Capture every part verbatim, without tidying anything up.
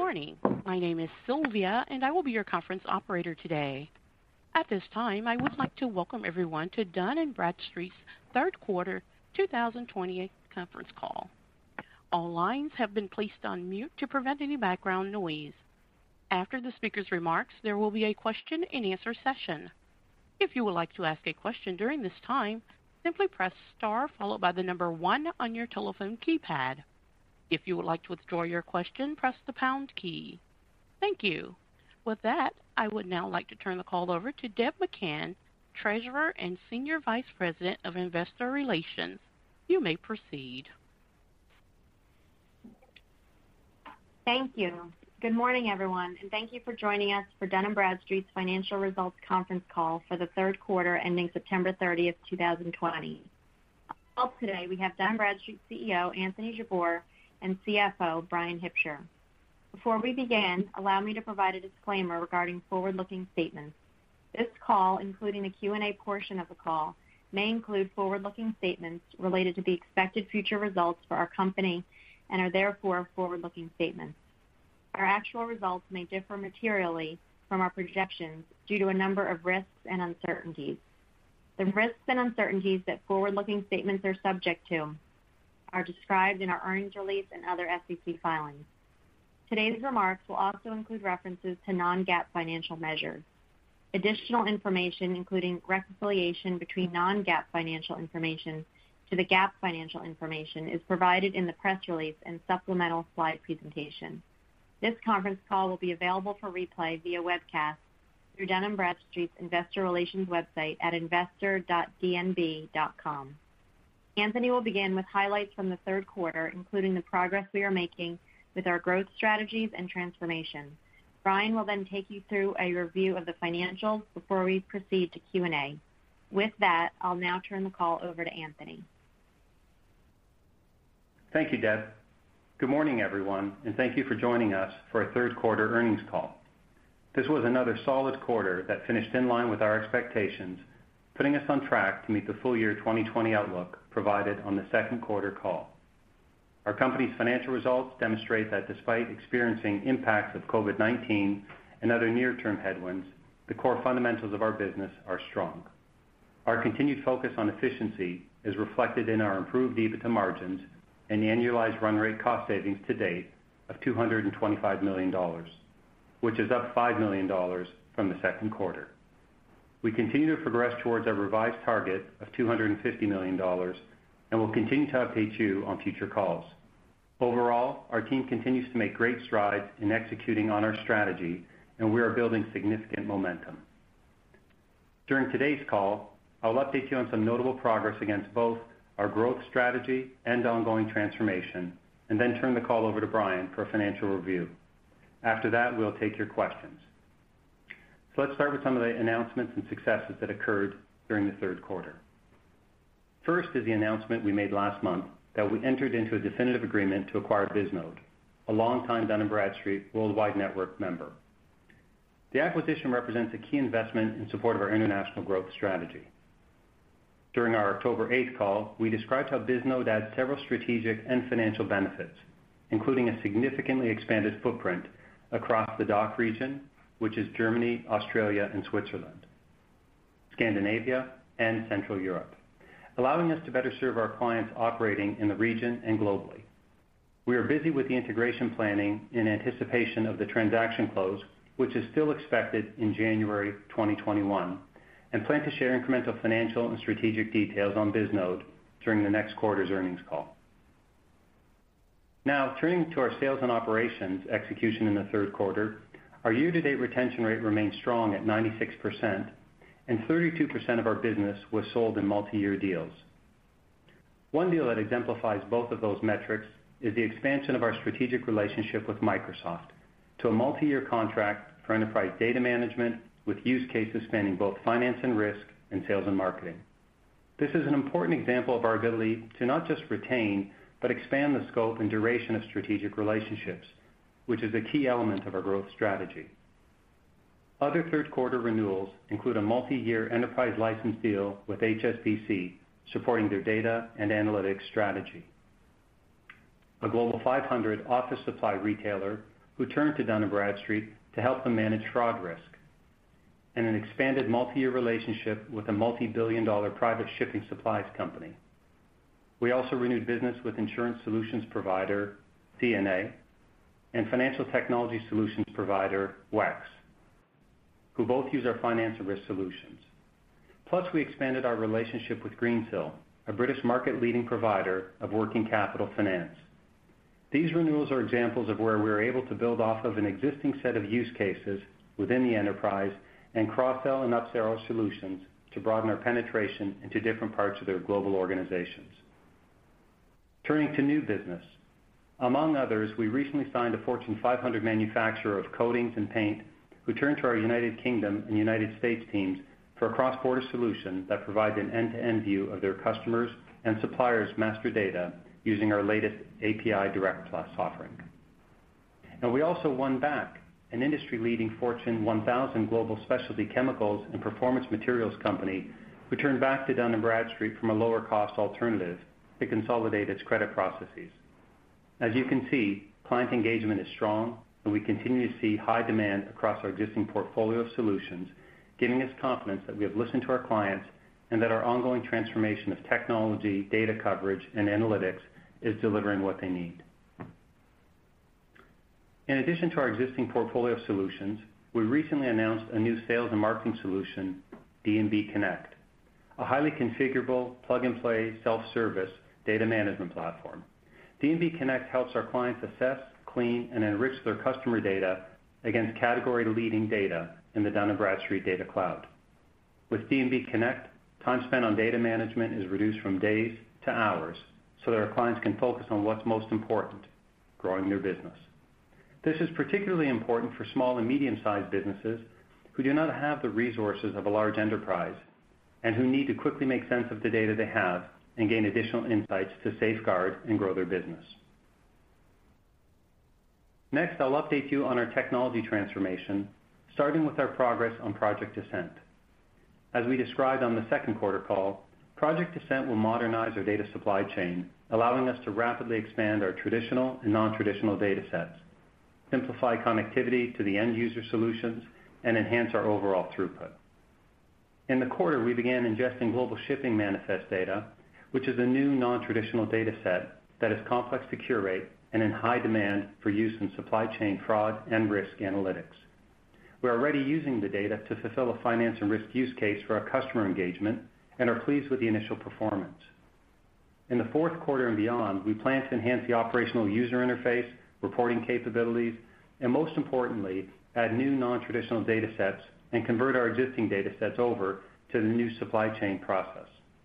morning. My name is Sylvia, and I will be your conference operator today. At this time, I would like to welcome everyone to Dun& Bradstreet's third quarter two thousand twenty conference call. All lines have been placed on mute to prevent any background noise. After the speaker's remarks, there will be a question and answer session. If you would like to ask a question during this time, simply press star followed by the number one on your telephone keypad. If you would like to withdraw your question, press the pound key. Thank you. With that, I would now like to turn the call over to Deb McCann, Treasurer and Senior Vice President of Investor Relations. You may proceed. Thank you. Good morning, everyone, and thank you for joining us for Dun& Bradstreet's financial results conference call for the third quarter ending September thirtieth, two thousand twenty. On the call today, we have Dun& Bradstreet C E O Anthony Jabbour and C F O Bryan Hipsher. Before we begin, allow me to provide a disclaimer regarding forward-looking statements. This call, including the Q and A portion of the call, may include forward-looking statements related to the expected future results for our company and are therefore forward-looking statements. Our actual results may differ materially from our projections due to a number of risks and uncertainties. The risks and uncertainties that forward-looking statements are subject to are described in our earnings release and other S E C filings. Today's remarks will also include references to non-GAAP financial measures. Additional information, including reconciliation between non-GAAP financial information to the GAAP financial information, is provided in the press release and supplemental slide presentation. This conference call will be available for replay via webcast through Dun& Bradstreet's Investor Relations website at investor dot d n b dot com. Anthony will begin with highlights from the third quarter, including the progress we are making with our growth strategies and transformation. Bryan will then take you through a review of the financials before we proceed to Q and A. With that, I'll now turn the call over to Anthony. Thank you, Deb. Good morning, everyone, and thank you for joining us for our third quarter earnings call. This was another solid quarter that finished in line with our expectations, putting us on track to meet the full year twenty twenty outlook provided on the second quarter call. Our company's financial results demonstrate that despite experiencing impacts of COVID nineteen and other near-term headwinds, the core fundamentals of our business are strong. Our continued focus on efficiency is reflected in our improved EBITDA margins and the annualized run rate cost savings to date of two hundred twenty-five million dollars, which is up five million dollars from the second quarter. We continue to progress towards our revised target of two hundred fifty million dollars and will continue to update you on future calls. Overall, our team continues to make great strides in executing on our strategy, and we are building significant momentum. During today's call, I'll update you on some notable progress against both our growth strategy and ongoing transformation, and then turn the call over to Bryan for a financial review. After that, we'll take your questions. So let's start with some of the announcements and successes that occurred during the third quarter. First is the announcement we made last month that we entered into a definitive agreement to acquire Bisnode, a longtime Dun& Bradstreet Worldwide Network member. The acquisition represents a key investment in support of our international growth strategy. During our October eighth call, we described how Bisnode adds several strategic and financial benefits, including a significantly expanded footprint across the D A C H region, which is Germany, Australia, and Switzerland, Scandinavia, and Central Europe, allowing us to better serve our clients operating in the region and globally. We are busy with the integration planning in anticipation of the transaction close, which is still expected in January twenty twenty-one, and plan to share incremental financial and strategic details on Bisnode during the next quarter's earnings call. Now, turning to our sales and operations execution in the third quarter, our year-to-date retention rate remains strong at ninety-six percent, and thirty-two percent of our business was sold in multi-year deals. One deal that exemplifies both of those metrics is the expansion of our strategic relationship with Microsoft to a multi-year contract for enterprise data management with use cases spanning both finance and risk and sales and marketing. This is an important example of our ability to not just retain, but expand the scope and duration of strategic relationships, which is a key element of our growth strategy. Other third quarter renewals include a multi-year enterprise license deal with H S B C supporting their data and analytics strategy. A Global five hundred office supply retailer who turned to Dun and Bradstreet to help them manage fraud risk, and an expanded multi-year relationship with a multi-billion dollar private shipping supplies company. We also renewed business with insurance solutions provider C N A and financial technology solutions provider W E X, who both use our finance and risk solutions. Plus, we expanded our relationship with Greensill, a British market-leading provider of working capital finance. These renewals are examples of where we are able to build off of an existing set of use cases within the enterprise and cross-sell and upsell our solutions to broaden our penetration into different parts of their global organizations. Turning to new business. Among others, we recently signed a Fortune five hundred manufacturer of coatings and paint who turned to our United Kingdom and United States teams for a cross-border solution that provides an end-to-end view of their customers' and suppliers' master data using our latest A P I Direct Plus offering. And we also won back an industry-leading Fortune one thousand global specialty chemicals and performance materials company who turned back to Dun and Bradstreet from a lower-cost alternative to consolidate its credit processes. As you can see, client engagement is strong, and we continue to see high demand across our existing portfolio of solutions, giving us confidence that we have listened to our clients and that our ongoing transformation of technology, data coverage, and analytics is delivering what they need. In addition to our existing portfolio of solutions, we recently announced a new sales and marketing solution, D and B Connect, a highly configurable, plug-and-play, self-service data management platform. D and B Connect helps our clients assess, clean, and enrich their customer data against category-leading data in the Dun and Bradstreet Data Cloud. With D and B Connect, time spent on data management is reduced from days to hours so that our clients can focus on what's most important, growing their business. This is particularly important for small and medium-sized businesses who do not have the resources of a large enterprise and who need to quickly make sense of the data they have and gain additional insights to safeguard and grow their business. Next, I'll update you on our technology transformation, starting with our progress on Project Ascent. As we described on the second quarter call, Project Ascent will modernize our data supply chain, allowing us to rapidly expand our traditional and non-traditional data sets, simplify connectivity to the end-user solutions, and enhance our overall throughput. In the quarter, we began ingesting global shipping manifest data, which is a new non-traditional data set that is complex to curate and in high demand for use in supply chain fraud and risk analytics. We're already using the data to fulfill a finance and risk use case for our customer engagement and are pleased with the initial performance. In the fourth quarter and beyond, we plan to enhance the operational user interface, reporting capabilities, and most importantly, add new non-traditional data sets and convert our existing data sets over to the new supply chain process.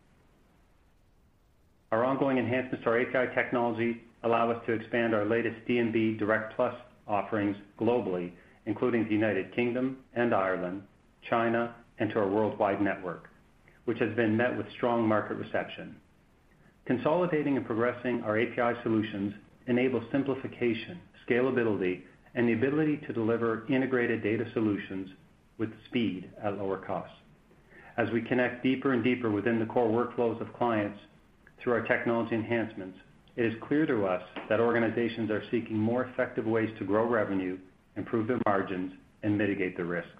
Our ongoing enhancements to our A P I technology allow us to expand our latest D and B Direct Plus offerings globally, including the United Kingdom and Ireland, China, and to our worldwide network, which has been met with strong market reception. Consolidating and progressing our A P I solutions enables simplification, scalability, and the ability to deliver integrated data solutions with speed at lower costs. As we connect deeper and deeper within the core workflows of clients through our technology enhancements, it is clear to us that organizations are seeking more effective ways to grow revenue, improve their margins, and mitigate the risks.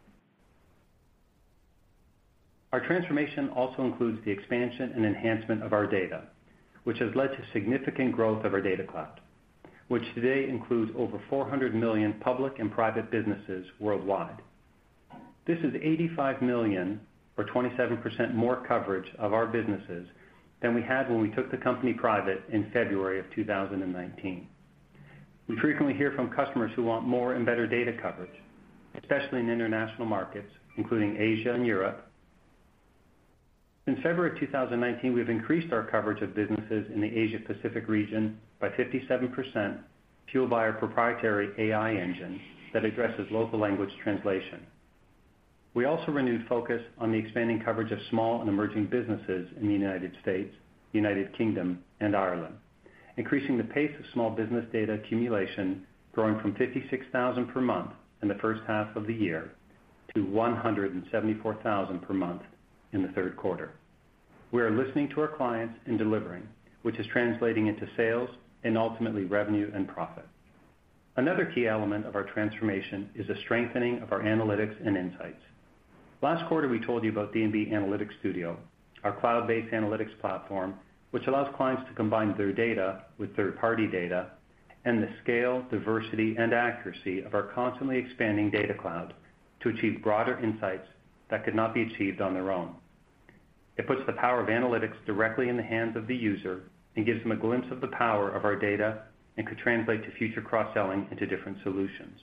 Our transformation also includes the expansion and enhancement of our data, which has led to significant growth of our data cloud, which today includes over four hundred million public and private businesses worldwide. This is eighty-five million, or twenty-seven percent more coverage of our businesses than we had when we took the company private in February of two thousand nineteen. We frequently hear from customers who want more and better data coverage, especially in international markets, including Asia and Europe. Since February of two thousand nineteen, we've increased our coverage of businesses in the Asia-Pacific region by fifty-seven percent, fueled by our proprietary A I engine that addresses local language translation. We also renewed focus on the expanding coverage of small and emerging businesses in the United States, United Kingdom, and Ireland, increasing the pace of small business data accumulation, growing from fifty-six thousand per month in the first half of the year to one hundred seventy-four thousand per month in the third quarter. We are listening to our clients and delivering, which is translating into sales and ultimately revenue and profit. Another key element of our transformation is the strengthening of our analytics and insights. Last quarter, we told you about D and B Analytics Studio, our cloud-based analytics platform, which allows clients to combine their data with third-party data and the scale, diversity, and accuracy of our constantly expanding data cloud to achieve broader insights that could not be achieved on their own. It puts the power of analytics directly in the hands of the user and gives them a glimpse of the power of our data and could translate to future cross-selling into different solutions.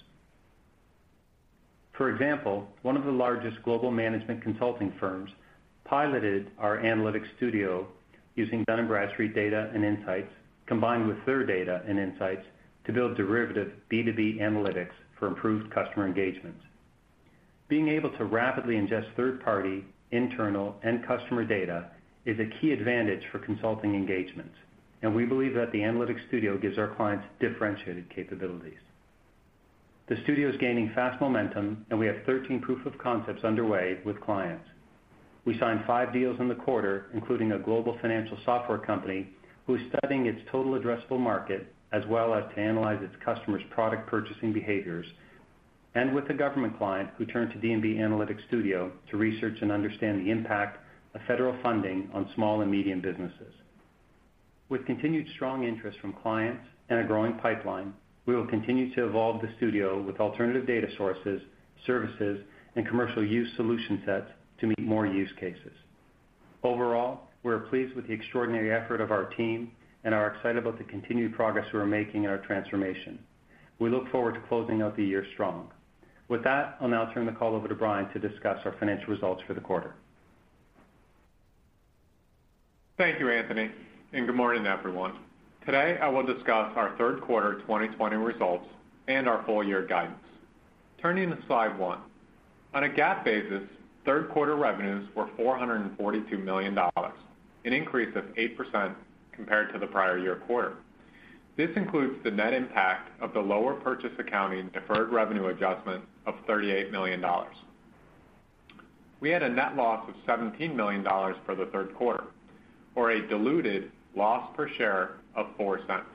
For example, one of the largest global management consulting firms piloted our Analytics Studio using Dun and Bradstreet data and insights combined with their data and insights to build derivative B two B analytics for improved customer engagement. Being able to rapidly ingest third-party, internal, and customer data is a key advantage for consulting engagements, and we believe that the Analytics Studio gives our clients differentiated capabilities. The studio is gaining fast momentum, and we have thirteen proof of concepts underway with clients. We signed five deals in the quarter, including a global financial software company who is studying its total addressable market as well as to analyze its customers' product purchasing behaviors, and with a government client who turned to D and B Analytics Studio to research and understand the impact of federal funding on small and medium businesses. With continued strong interest from clients and a growing pipeline, we will continue to evolve the studio with alternative data sources, services, and commercial use solution sets to meet more use cases. Overall, we're pleased with the extraordinary effort of our team and are excited about the continued progress we're making in our transformation. We look forward to closing out the year strong. With that, I'll now turn the call over to Brian to discuss our financial results for the quarter. Thank you, Anthony, and good morning, everyone. Today, I will discuss our third quarter twenty twenty results and our full year guidance. Turning to slide one. On a GAAP basis, third quarter revenues were four hundred forty-two million dollars, an increase of eight percent compared to the prior year quarter. This includes the net impact of the lower purchase accounting deferred revenue adjustment of thirty-eight million dollars. We had a net loss of seventeen million dollars for the third quarter, or a diluted loss per share of four cents,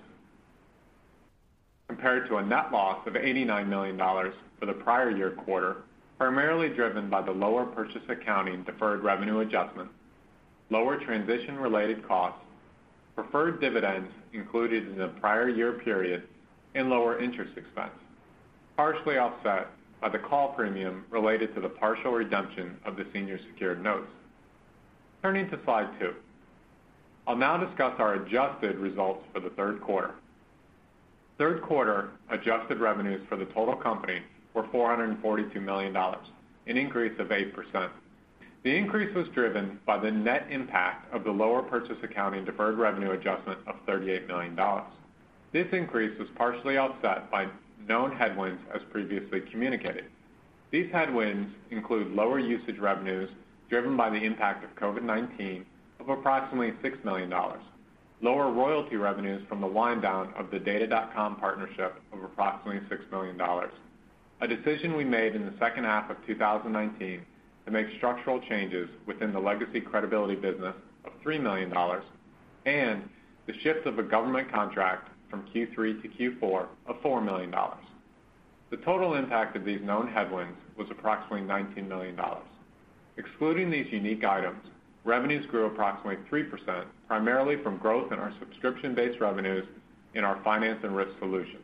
compared to a net loss of eighty-nine million dollars for the prior year quarter, primarily driven by the lower purchase accounting deferred revenue adjustment, lower transition-related costs, preferred dividends included in the prior year period, and lower interest expense, partially offset by the call premium related to the partial redemption of the senior secured notes. Turning to slide two. I'll now discuss our adjusted results for the third quarter. Third quarter adjusted revenues for the total company were four hundred forty-two million dollars, an increase of eight percent. The increase was driven by the net impact of the lower purchase accounting deferred revenue adjustment of thirty-eight million dollars. This increase was partially offset by known headwinds as previously communicated. These headwinds include lower usage revenues driven by the impact of COVID nineteen of approximately six million dollars, lower royalty revenues from the wind down of the Data dot com partnership of approximately six million dollars, a decision we made in the second half of two thousand nineteen to make structural changes within the legacy credibility business of three million dollars, and the shift of a government contract from Q three to Q four of four million dollars. The total impact of these known headwinds was approximately nineteen million dollars. Excluding these unique items, revenues grew approximately three percent, primarily from growth in our subscription-based revenues in our finance and risk solutions.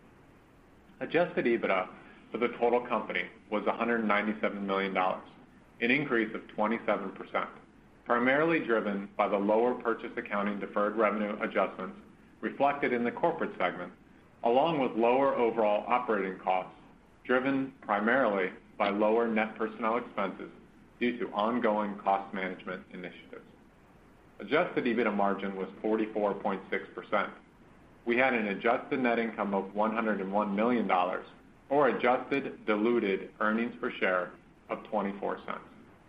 Adjusted EBITDA for the total company was one hundred ninety-seven million dollars, an increase of twenty-seven percent, primarily driven by the lower purchase accounting deferred revenue adjustments reflected in the corporate segment, along with lower overall operating costs, driven primarily by lower net personnel expenses due to ongoing cost management initiatives. Adjusted EBITDA margin was forty-four point six percent. We had an adjusted net income of one hundred one million dollars, or adjusted diluted earnings per share of twenty-four cents.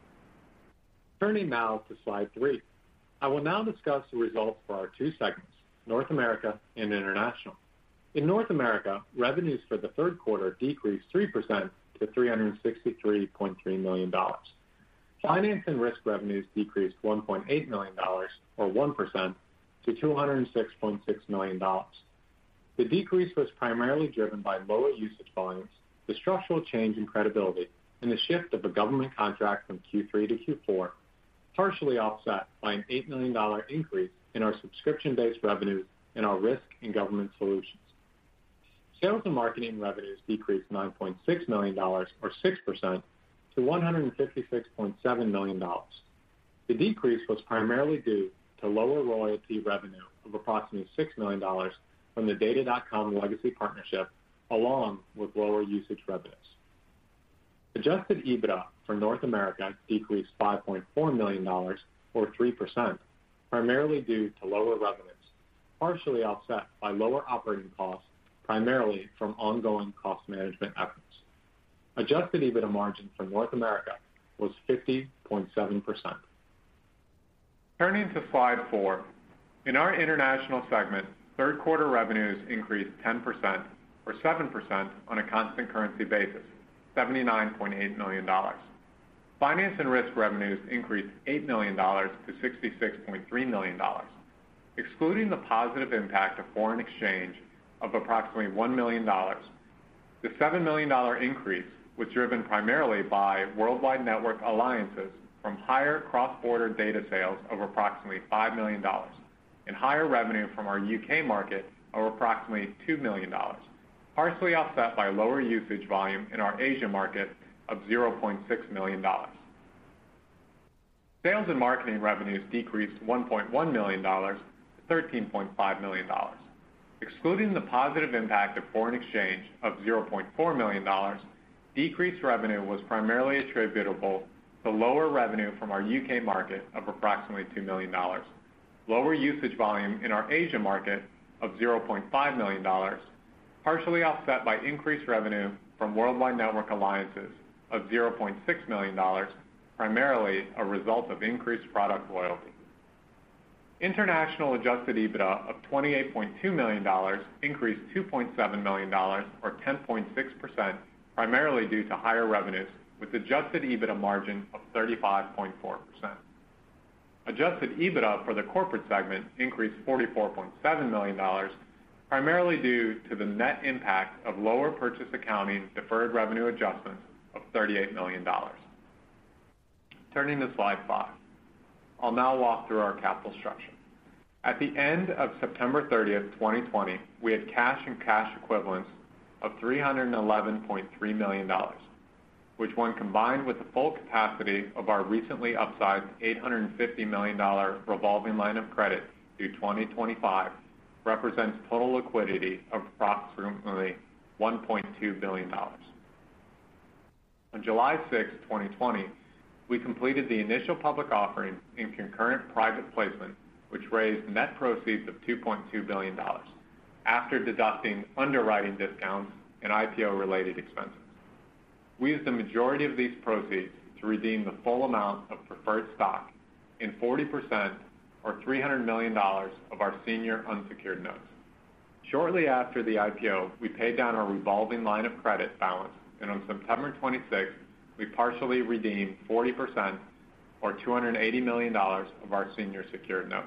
Turning now to slide three. I will now discuss the results for our two segments, North America and International. In North America, revenues for the third quarter decreased three percent to three hundred sixty-three point three million dollars. Finance and risk revenues decreased one point eight million dollars, or one percent, to two hundred six point six million dollars. The decrease was primarily driven by lower usage volumes, the structural change in credibility, and the shift of a government contract from Q three to Q four, partially offset by an eight million dollars increase in our subscription-based revenues in our risk and government solutions. Sales and marketing revenues decreased nine point six million dollars, or six percent, to one hundred fifty-six point seven million dollars. The decrease was primarily due to lower royalty revenue of approximately six million dollars from the Data dot com legacy partnership, along with lower usage revenues. Adjusted EBITDA for North America decreased five point four million dollars, or three percent, primarily due to lower revenues, partially offset by lower operating costs, primarily from ongoing cost management efforts. Adjusted EBITDA margin for North America was fifty point seven percent. Turning to slide four, in our international segment, third quarter revenues increased ten percent, or seven percent on a constant currency basis, seventy-nine point eight million dollars. Finance and risk revenues increased eight million dollars to sixty-six point three million dollars. Excluding the positive impact of foreign exchange of approximately one million dollars, the seven million dollars increase was driven primarily by worldwide network alliances from higher cross-border data sales of approximately five million dollars and higher revenue from our U K market of approximately two million dollars, partially offset by lower usage volume in our Asia market of zero point six million dollars. Sales and marketing revenues decreased one point one million dollars to thirteen point five million dollars. Excluding the positive impact of foreign exchange of zero point four million dollars, decreased revenue was primarily attributable to lower revenue from our U K market of approximately two million dollars, lower usage volume in our Asia market of zero point five million dollars, partially offset by increased revenue from worldwide network alliances of zero point six million dollars, primarily a result of increased product loyalty. International adjusted EBITDA of twenty-eight point two million dollars increased two point seven million dollars, or ten point six percent, primarily due to higher revenues, with adjusted EBITDA margin of thirty-five point four percent. Adjusted EBITDA for the corporate segment increased forty-four point seven million dollars, primarily due to the net impact of lower purchase accounting deferred revenue adjustments of thirty-eight million dollars. Turning to slide five, I'll now walk through our capital structure. At the end of September thirtieth, twenty twenty, we had cash and cash equivalents of three hundred eleven point three million dollars, which, when combined with the full capacity of our recently upsized eight hundred fifty million dollars revolving line of credit through twenty twenty-five, represents total liquidity of approximately one point two billion dollars. On July sixth, twenty twenty, we completed the initial public offering and concurrent private placement, which raised net proceeds of two point two billion dollars, after deducting underwriting discounts and I P O-related expenses. We used the majority of these proceeds to redeem the full amount of preferred stock in forty percent, or three hundred million dollars, of our senior unsecured notes. Shortly after the I P O, we paid down our revolving line of credit balance, and on September twenty-sixth, we partially redeemed forty percent, or two hundred eighty million dollars, of our senior secured notes.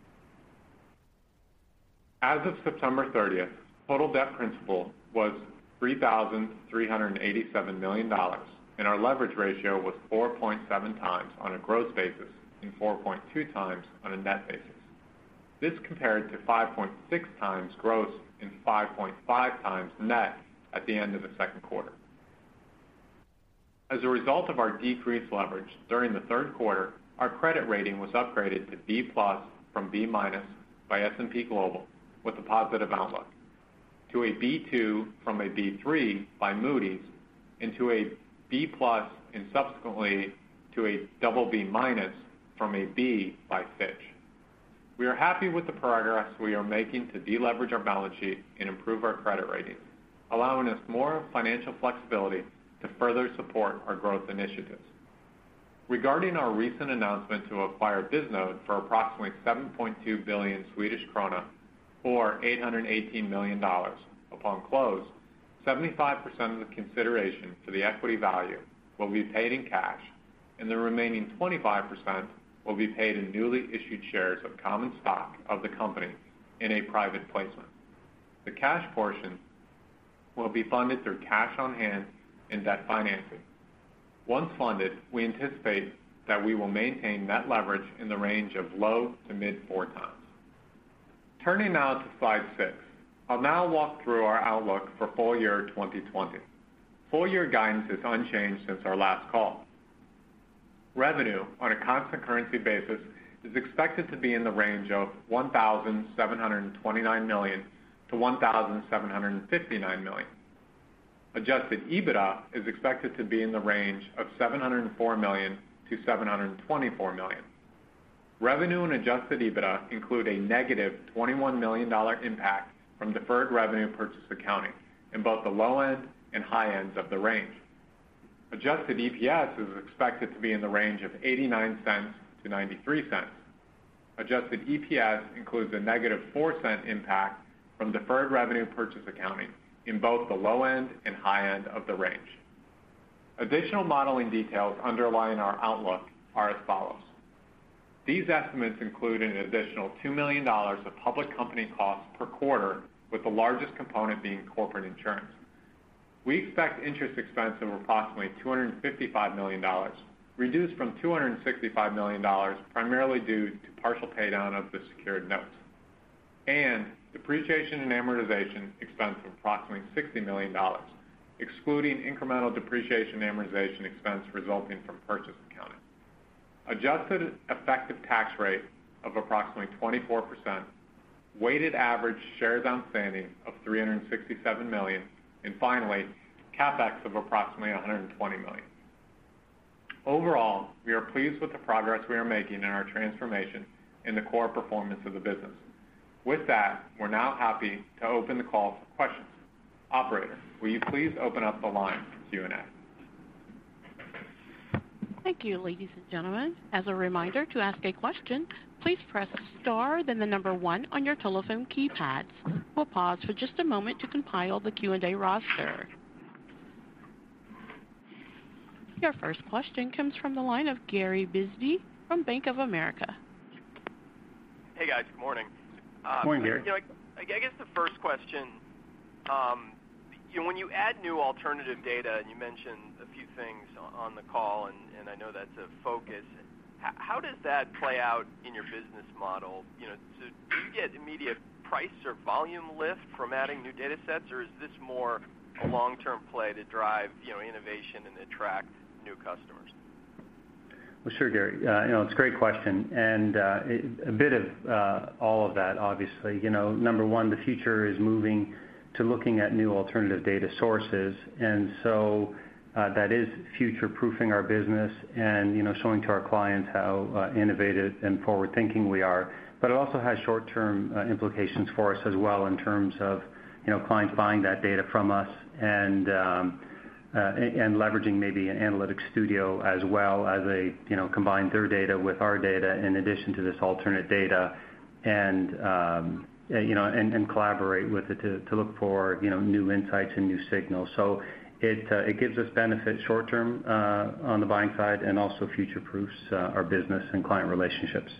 As of September thirtieth, total debt principal was three thousand three hundred eighty-seven million dollars, and our leverage ratio was four point seven times on a gross basis and four point two times on a net basis. This compared to five point six times gross and five point five times net at the end of the second quarter. As a result of our decreased leverage during the third quarter, our credit rating was upgraded to B plus from B minus by S and P Global with a positive outlook, to a B two from a B three by Moody's, and to a B plus and subsequently to a double B minus from a B by Fitch. We are happy with the progress we are making to deleverage our balance sheet and improve our credit rating, allowing us more financial flexibility to further support our growth initiatives. Regarding our recent announcement to acquire Bisnode for approximately seven point two billion Swedish krona, or eight hundred eighteen million dollars, upon close, seventy-five percent of the consideration for the equity value will be paid in cash, and the remaining twenty-five percent will be paid in newly issued shares of common stock of the company in a private placement. The cash portion will be funded through cash on hand and debt financing. Once funded, we anticipate that we will maintain net leverage in the range of low to mid four times. Turning now to slide six, I'll now walk through our outlook for full year twenty twenty. Full year guidance is unchanged since our last call. Revenue on a constant currency basis is expected to be in the range of one thousand seven hundred twenty-nine million dollars to one thousand seven hundred fifty-nine million dollars. Adjusted EBITDA is expected to be in the range of seven hundred four million dollars to seven hundred twenty-four million dollars. Revenue and adjusted EBITDA include a negative twenty-one million dollars impact from deferred revenue purchase accounting in both the low end and high ends of the range. Adjusted E P S is expected to be in the range of eighty-nine cents to ninety-three cents. Adjusted E P S includes a negative four cent impact from deferred revenue purchase accounting in both the low end and high end of the range. Additional modeling details underlying our outlook are as follows. These estimates include an additional two million dollars of public company costs per quarter, with the largest component being corporate insurance. We expect interest expense of approximately two hundred fifty-five million dollars, reduced from two hundred sixty-five million dollars primarily due to partial paydown of the secured notes, and depreciation and amortization expense of approximately sixty million dollars, excluding incremental depreciation and amortization expense resulting from purchase accounting. Adjusted effective tax rate of approximately twenty-four percent, weighted average shares outstanding of three hundred sixty-seven million, and finally, CapEx of approximately one hundred twenty million. Overall, we are pleased with the progress we are making in our transformation and the core performance of the business. With that, we're now happy to open the call for questions. Operator, will you please open up the line for Q and A? Thank you, ladies and gentlemen. As a reminder, to ask a question, please press star, then the number one on your telephone keypads. We'll pause for just a moment to compile the Q and A roster. Your first question comes from the line of Gary Bisbee from Bank of America. Hey, guys. Good morning. Good morning, Gary. You know, I, I guess the first question, um, you know, when you add new alternative data, and you mentioned a few things on the call, and, and I know that's a focus, how, how does that play out in your business model? You know, so do you get immediate price or volume lift from adding new data sets, or is this more a long-term play to drive, you know, innovation and attract new customers? Well, sure, Gary. Uh, you know, it's a great question, and uh, it, a bit of uh, all of that, obviously. You know, number one, the future is moving to looking at new alternative data sources, and so uh, that is future-proofing our business and, you know, showing to our clients how uh, innovative and forward-thinking we are. But it also has short-term uh, implications for us as well in terms of, you know, clients buying that data from us and um, Uh, and leveraging maybe an analytics studio as well as a, you know, combine their data with our data in addition to this alternate data, and um, you know, and, and collaborate with it to, to look for, you know, new insights and new signals. So it uh, it gives us benefit short term uh, on the buying side, and also future proofs uh, our business and client relationships.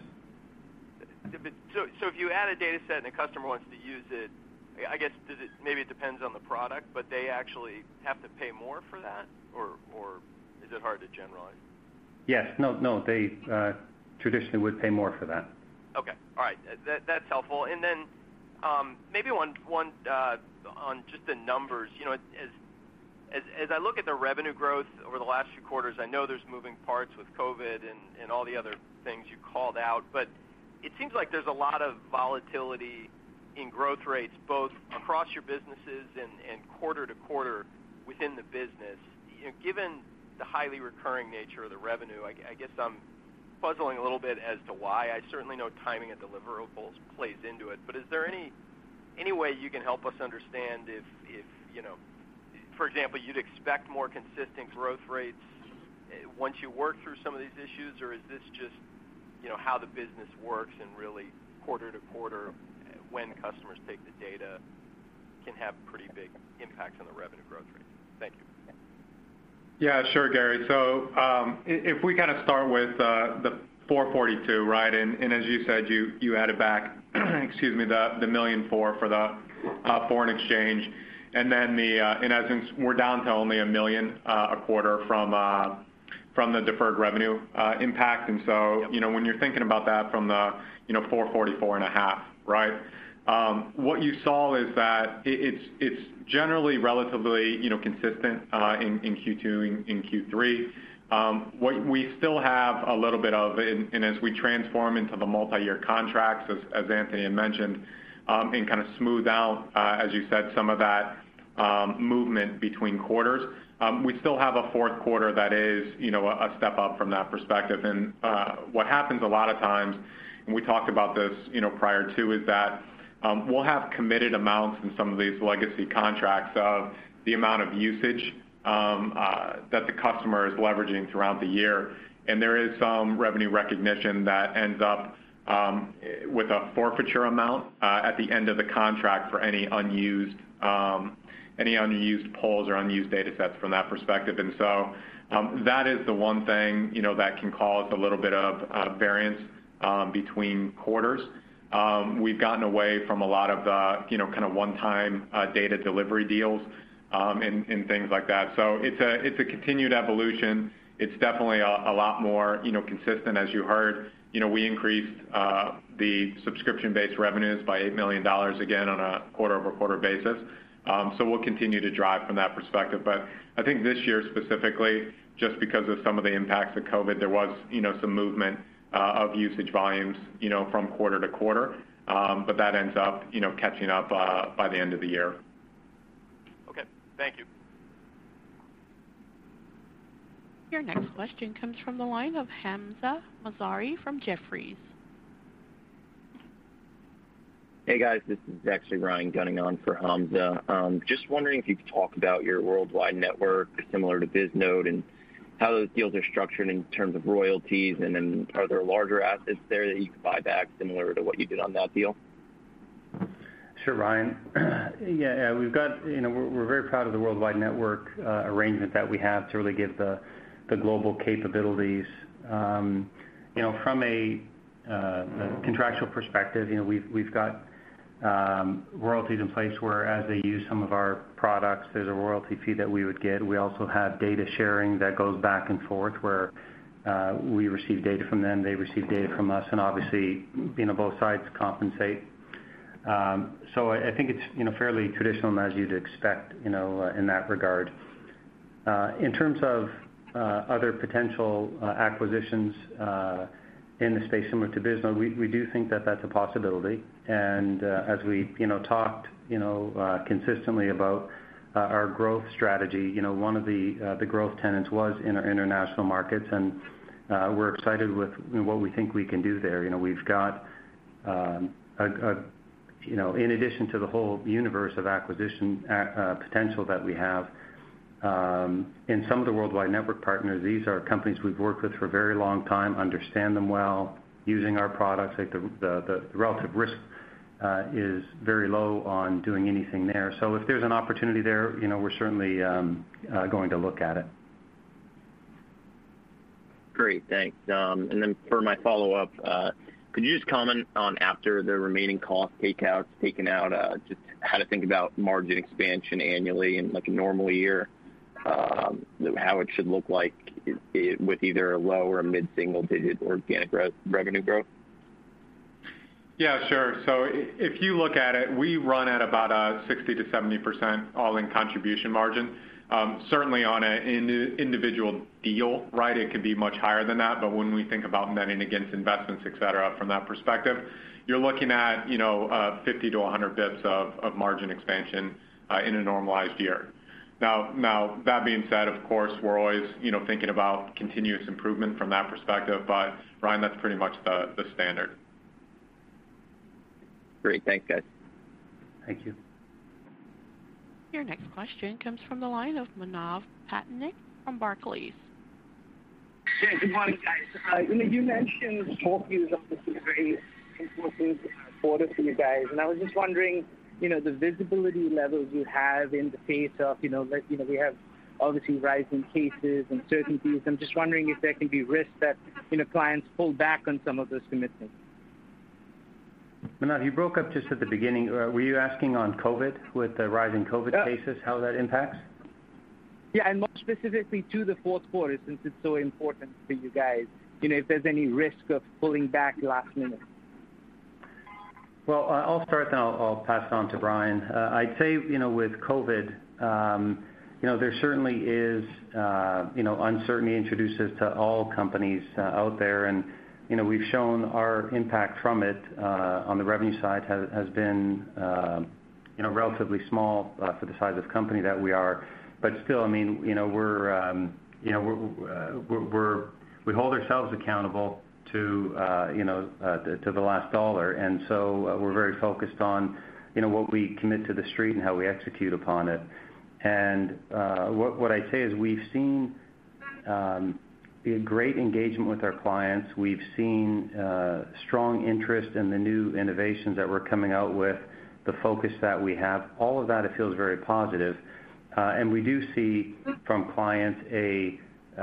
So, so if you add a data set and a customer wants to use it, I guess does it, maybe it depends on the product, but they actually have to pay more for that, or or is it hard to generalize? Yes, no, no, they uh, traditionally would pay more for that. Okay, all right, that, that's helpful. And then um, maybe one one uh, on just the numbers. You know, as as as I look at the revenue growth over the last few quarters, I know there's moving parts with COVID and and all the other things you called out, but it seems like there's a lot of volatility in growth rates, both across your businesses and, and quarter to quarter within the business. You know, given the highly recurring nature of the revenue, I, I guess I'm puzzling a little bit as to why. I certainly know timing of deliverables plays into it, but is there any any way you can help us understand if, if you know, for example, you'd expect more consistent growth rates once you work through some of these issues, or is this just, you know, how the business works and really quarter to quarter, when customers take the data, can have pretty big impacts on the revenue growth rate? Thank you. Yeah, sure, Gary. So um, if we kind of start with uh, the four forty-two, right, and, and as you said, you, you added back, excuse me, the, the million four for the uh, foreign exchange. And then the, uh, in essence, we're down to only a million uh, a quarter from uh, from the deferred revenue uh, impact. And so, you know, when you're thinking about that from the, you know, four forty-four and a half, right? Um, what you saw is that it, it's it's generally relatively, you know, consistent uh, in, in Q two and in Q three. Um, what we still have a little bit of, and, and as we transform into the multi-year contracts, as, as Anthony had mentioned, um, and kind of smooth out, uh, as you said, some of that um, movement between quarters. Um, we still have a fourth quarter that is, you know, a, a step up from that perspective. And uh, what happens a lot of times, and we talked about this, you know, prior to, is that um, we'll have committed amounts in some of these legacy contracts of the amount of usage um, uh, that the customer is leveraging throughout the year. And there is some revenue recognition that ends up um, with a forfeiture amount uh, at the end of the contract for any unused um, any unused polls or unused data sets from that perspective. And so um, that is the one thing, you know, that can cause a little bit of uh, variance um, between quarters. Um, we've gotten away from a lot of the, you know, kind of one-time uh, data delivery deals um, and, and things like that. So it's a, it's a continued evolution. It's definitely a, a lot more, you know, consistent. As you heard, you know, we increased uh, the subscription-based revenues by eight million dollars again on a quarter-over-quarter basis. Um, so we'll continue to drive from that perspective. But I think this year specifically, just because of some of the impacts of COVID, there was, you know, some movement uh, of usage volumes, you know, from quarter to quarter. Um, but that ends up, you know, catching up uh, by the end of the year. Okay, thank you. Your next question comes from the line of Hamza Mazari from Jefferies. Hey guys, this is actually Ryan gunning on for Hamza. Um, just wondering if you could talk about your worldwide network, similar to Bisnode, and how those deals are structured in terms of royalties, and then are there larger assets there that you could buy back, similar to what you did on that deal? Sure, Ryan. yeah, yeah, we've got, you know, we're, we're very proud of the worldwide network uh, arrangement that we have to really give the, the global capabilities. Um, you know, from a, uh, a contractual perspective, you know, we've we've got Um, royalties in place where as they use some of our products, there's a royalty fee that we would get. We also have data sharing that goes back and forth where uh, we receive data from them, they receive data from us, and obviously, you know, both sides compensate. Um, so I, I think it's, you know, fairly traditional as you'd expect, you know, uh, in that regard. Uh, in terms of uh, other potential uh, acquisitions uh, in the space similar to Bisnode, we, we do think that that's a possibility. And uh, as we, you know, talked, you know, uh, consistently about uh, our growth strategy, you know, one of the uh, the growth tenets was in our international markets, and uh, we're excited with you know, what we think we can do there. You know, we've got, um, a, a, you know, in addition to the whole universe of acquisition uh, potential that we have, Um, in some of the worldwide network partners, these are companies we've worked with for a very long time, understand them well, using our products. Like the, the, the relative risk uh, is very low on doing anything there. So if there's an opportunity there, you know, we're certainly um, uh, going to look at it. Great, thanks. Um, and then for my follow-up, uh, could you just comment on after the remaining cost takeouts taken out, uh, just how to think about margin expansion annually in like a normal year? Um, how it should look like it, it, with either a low or a mid-single digit organic re- revenue growth? Yeah, sure. So if you look at it, we run at about a sixty to seventy percent all-in contribution margin. Um, certainly on an in, individual deal, right, it could be much higher than that. But when we think about netting against investments, et cetera, from that perspective, you're looking at, you know, uh, fifty to one hundred bips of, of margin expansion uh, in a normalized year. Now, now that being said, of course, we're always, you know, thinking about continuous improvement from that perspective. But Ryan, that's pretty much the, the standard. Great, thanks, guys. Thank you. Your next question comes from the line of Manav Patnaik from Barclays. Yeah, good morning, guys. Uh, you know, you mentioned smoke is obviously a very important quarter for you guys, and I was just wondering, you know, the visibility levels you have in the face of, you know, like, you know, we have obviously rising cases, uncertainties. I'm just wondering if there can be risk that, you know, clients pull back on some of those commitments. Manav, you broke up just at the beginning. Uh, were you asking on COVID, with the rising COVID uh, cases, how that impacts? Yeah, and more specifically to the fourth quarter, since it's so important for you guys, you know, if there's any risk of pulling back last minute. Well, uh, I'll start, then I'll, I'll pass it on to Brian. Uh, I'd say, you know, with COVID, um, you know, there certainly is, uh, you know, uncertainty introduces to all companies uh, out there, and you know, we've shown our impact from it uh, on the revenue side has, has been, uh, you know, relatively small uh, for the size of company that we are. But still, I mean, you know, we're, um, you know, we're, uh, we're, we're we hold ourselves accountable to, uh, you know, uh, to, to the last dollar, and so uh, we're very focused on, you know, what we commit to the street and how we execute upon it. And uh, what, what I'd say is we've seen um, great engagement with our clients. We've seen uh, strong interest in the new innovations that we're coming out with, the focus that we have. All of that, it feels very positive. Uh, and we do see from clients a,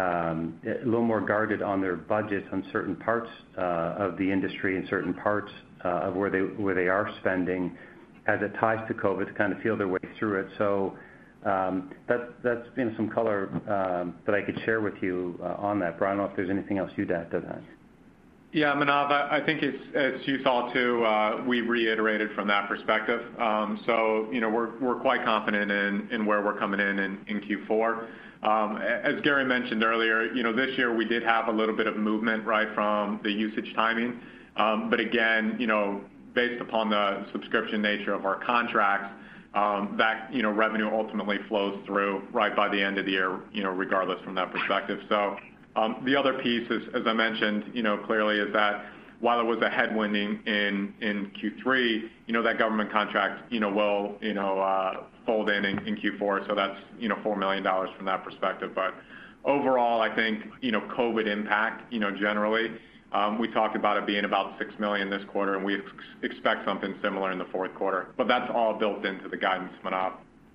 um, a little more guarded on their budgets on certain parts uh, of the industry and certain parts uh, of where they where they are spending as it ties to COVID to kind of feel their way through it. So um, that, that's you know, some color um, that I could share with you uh, on that. Brian, I don't know if there's anything else you'd add to that. Yeah, Manav, I think it's, as you saw too, uh, we reiterated from that perspective. Um, so, you know, we're, we're quite confident in, in where we're coming in in, in Q four. Um, as Gary mentioned earlier, you know, this year we did have a little bit of movement, right, from the usage timing. Um, but again, you know, based upon the subscription nature of our contracts, um, that, you know, revenue ultimately flows through right by the end of the year, you know, regardless from that perspective. So, Um, the other piece, is, as I mentioned, you know, clearly is that while it was a headwind in, in Q three, you know, that government contract, you know, will, you know, uh, fold in, in in Q four. So that's, you know, four million dollars from that perspective. But overall, I think, you know, COVID impact, you know, generally, um, we talked about it being about six million dollars this quarter, and we ex- expect something similar in the fourth quarter. But that's all built into the guidance, Manav.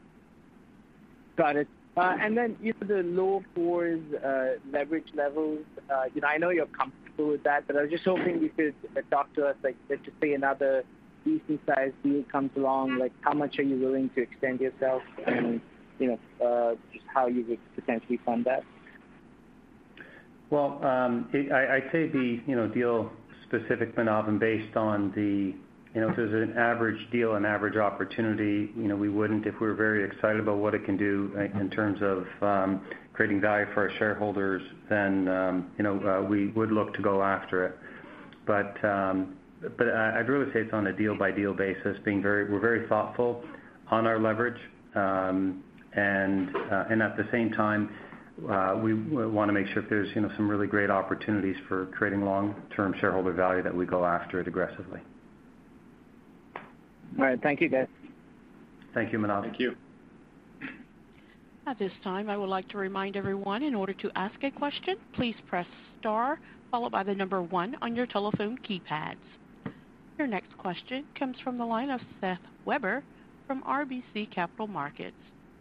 Got it. Uh, and then, you know, the low fours uh, leverage levels, uh, you know, I know you're comfortable with that, but I was just hoping you could uh, talk to us, like, let's just say another decent-sized deal comes along, like, how much are you willing to extend yourself, and, you know, uh, just how you would potentially fund that? Well, um, it, I, I'd say the, you know, deal-specific, Manav, and based on the, you know, if there's an average deal, an average opportunity, you know, we wouldn't, if we were very excited about what it can do in terms of um, creating value for our shareholders, then, um, you know, uh, we would look to go after it. But um, but I'd really say it's on a deal-by-deal basis, being very, we're very thoughtful on our leverage, um, and uh, and at the same time, uh, we want to make sure if there's, you know, some really great opportunities for creating long-term shareholder value that we go after it aggressively. All right. Thank you, guys. Thank you, Manav. Thank you. At this time, I would like to remind everyone, in order to ask a question, please press star followed by the number one on your telephone keypads. Your next question comes from the line of Seth Weber from R B C Capital Markets.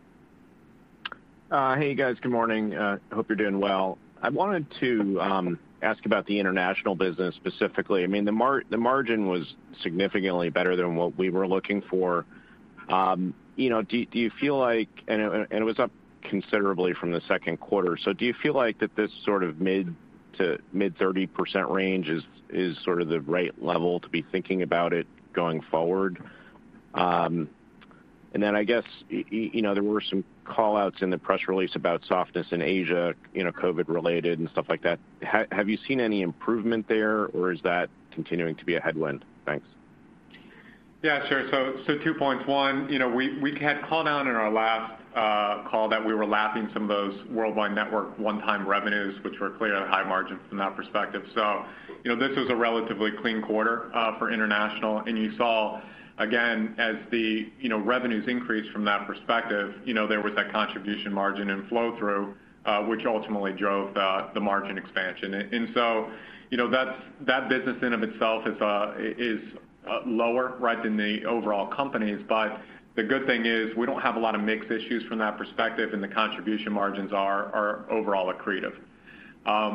Uh, hey, guys. Good morning. I uh, hope you're doing well. I wanted to um, ask about the international business specifically. I mean, the mar- the margin was significantly better than what we were looking for. Um, you know, do, do you feel like, and it, and it was up considerably from the second quarter, so do you feel like that this sort of mid to mid thirty percent range is, is sort of the right level to be thinking about it going forward? Um, and then I guess, you know, there were some call-outs in the press release about softness in Asia, you know, COVID-related and stuff like that. Ha- have you seen any improvement there, or is that continuing to be a headwind? Thanks. Yeah, sure. So, so two points. One, you know, we, we had called out in our last uh, call that we were lapping some of those Worldwide Network one-time revenues, which were clearly high margin from that perspective. So, you know, this was a relatively clean quarter uh, for international, and you saw, again, as the, you know, revenues increased from that perspective, you know, there was that contribution margin and flow through, uh, which ultimately drove the, the margin expansion. And, and so, you know, that's, that business in of itself is, uh, is uh, lower, right, than the overall companies. But the good thing is we don't have a lot of mix issues from that perspective, and the contribution margins are, are overall accretive. Um,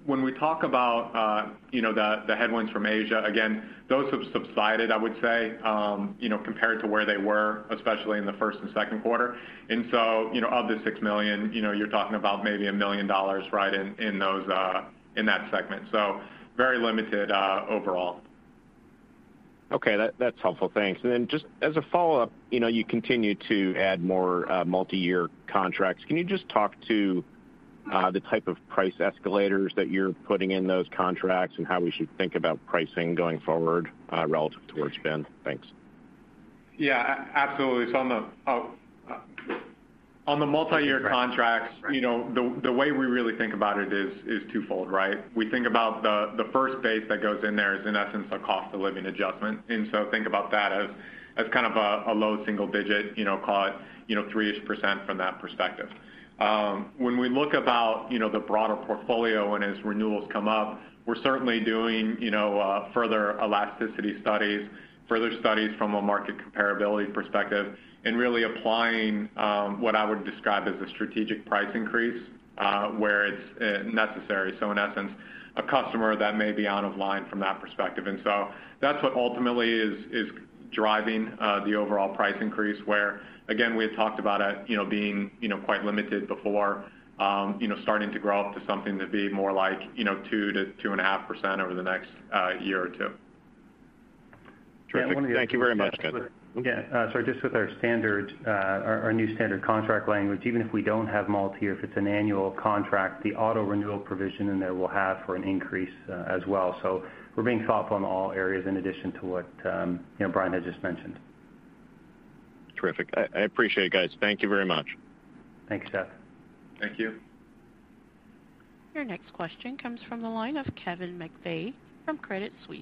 when we talk about, uh, you know, the, the headwinds from Asia, again, those have subsided, I would say, um, you know, compared to where they were, especially in the first and second quarter. And so, you know, of the six million, you know, you're talking about maybe a million dollars, right, in, in those, uh, in that segment. So very limited uh, overall. Okay, that, that's helpful. Thanks. And then just as a follow-up, you know, you continue to add more uh, multi-year contracts. Can you just talk to uh, the type of price escalators that you're putting in those contracts and how we should think about pricing going forward uh, relative to where it's been? Thanks. Yeah, absolutely. So on the oh, uh, on the multi-year contracts, you know, the the way we really think about it is is twofold, right? We think about the the first base that goes in there is in essence a cost of living adjustment, and so think about that as as kind of a, a low single digit, you know, call it, you know, three-ish percent from that perspective. Um, when we look about, you know, the broader portfolio and as renewals come up, we're certainly doing, you know, uh, further elasticity studies, further studies from a market comparability perspective, and really applying um, what I would describe as a strategic price increase uh, where it's uh, necessary. So in essence, a customer that may be out of line from that perspective. And so that's what ultimately is, is driving uh, the overall price increase where, again, we had talked about it, you know, being, you know, quite limited before, um, you know, starting to grow up to something to be more like, you know, two to two and a half percent over the next uh, year or two. Terrific. Yeah, Thank you very much, guys. Yeah, uh, sorry, just with our standard, uh, our, our new standard contract language, even if we don't have multi-year, if it's an annual contract, the auto renewal provision in there will have for an increase uh, as well. So we're being thoughtful in all areas in addition to what um, you know Brian had just mentioned. Terrific. I, I appreciate it, guys. Thank you very much. Thank you, Seth. Thank you. Your next question comes from the line of Kevin McVeigh from Credit Suisse.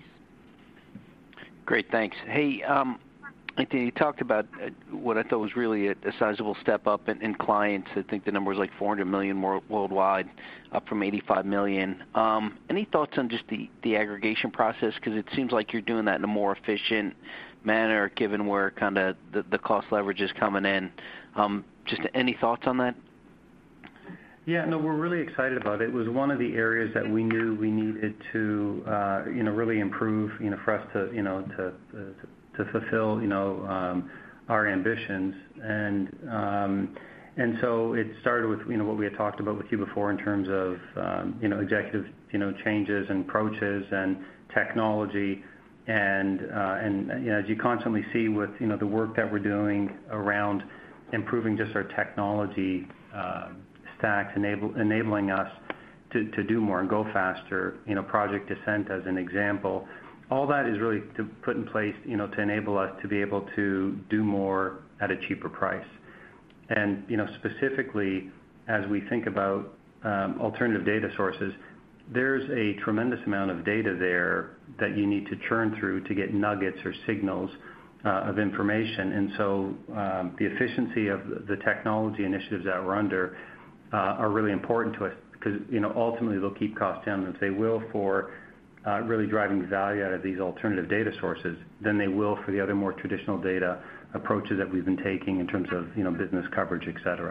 Great, thanks. Hey, um, Anthony, you talked about what I thought was really a, a sizable step up in, in clients. I think the number was like four hundred million world, worldwide, up from eighty-five million. Um, any thoughts on just the, the aggregation process? Because it seems like you're doing that in a more efficient manner, given where kind of the, the cost leverage is coming in. Um, just any thoughts on that? Yeah, no, we're really excited about it. It was one of the areas that we knew we needed to, uh, you know, really improve, you know, for us to, you know, to to, to fulfill, you know, um, our ambitions. And um, and so it started with, you know, what we had talked about with you before in terms of, um, you know, executive, you know, changes and approaches and technology. And uh, and you know, as you constantly see with, you know, the work that we're doing around improving just our technology uh, stacks, enable, enabling us to, to do more and go faster, you know, Project Ascent as an example. All that is really to put in place, you know, to enable us to be able to do more at a cheaper price. And, you know, specifically as we think about um, alternative data sources, there's a tremendous amount of data there that you need to churn through to get nuggets or signals uh, of information. And so um, the efficiency of the technology initiatives that we're under Uh, are really important to us because, you know, ultimately they'll keep costs down. And if they will for uh, really driving value out of these alternative data sources, then they will for the other more traditional data approaches that we've been taking in terms of, you know, business coverage, et cetera.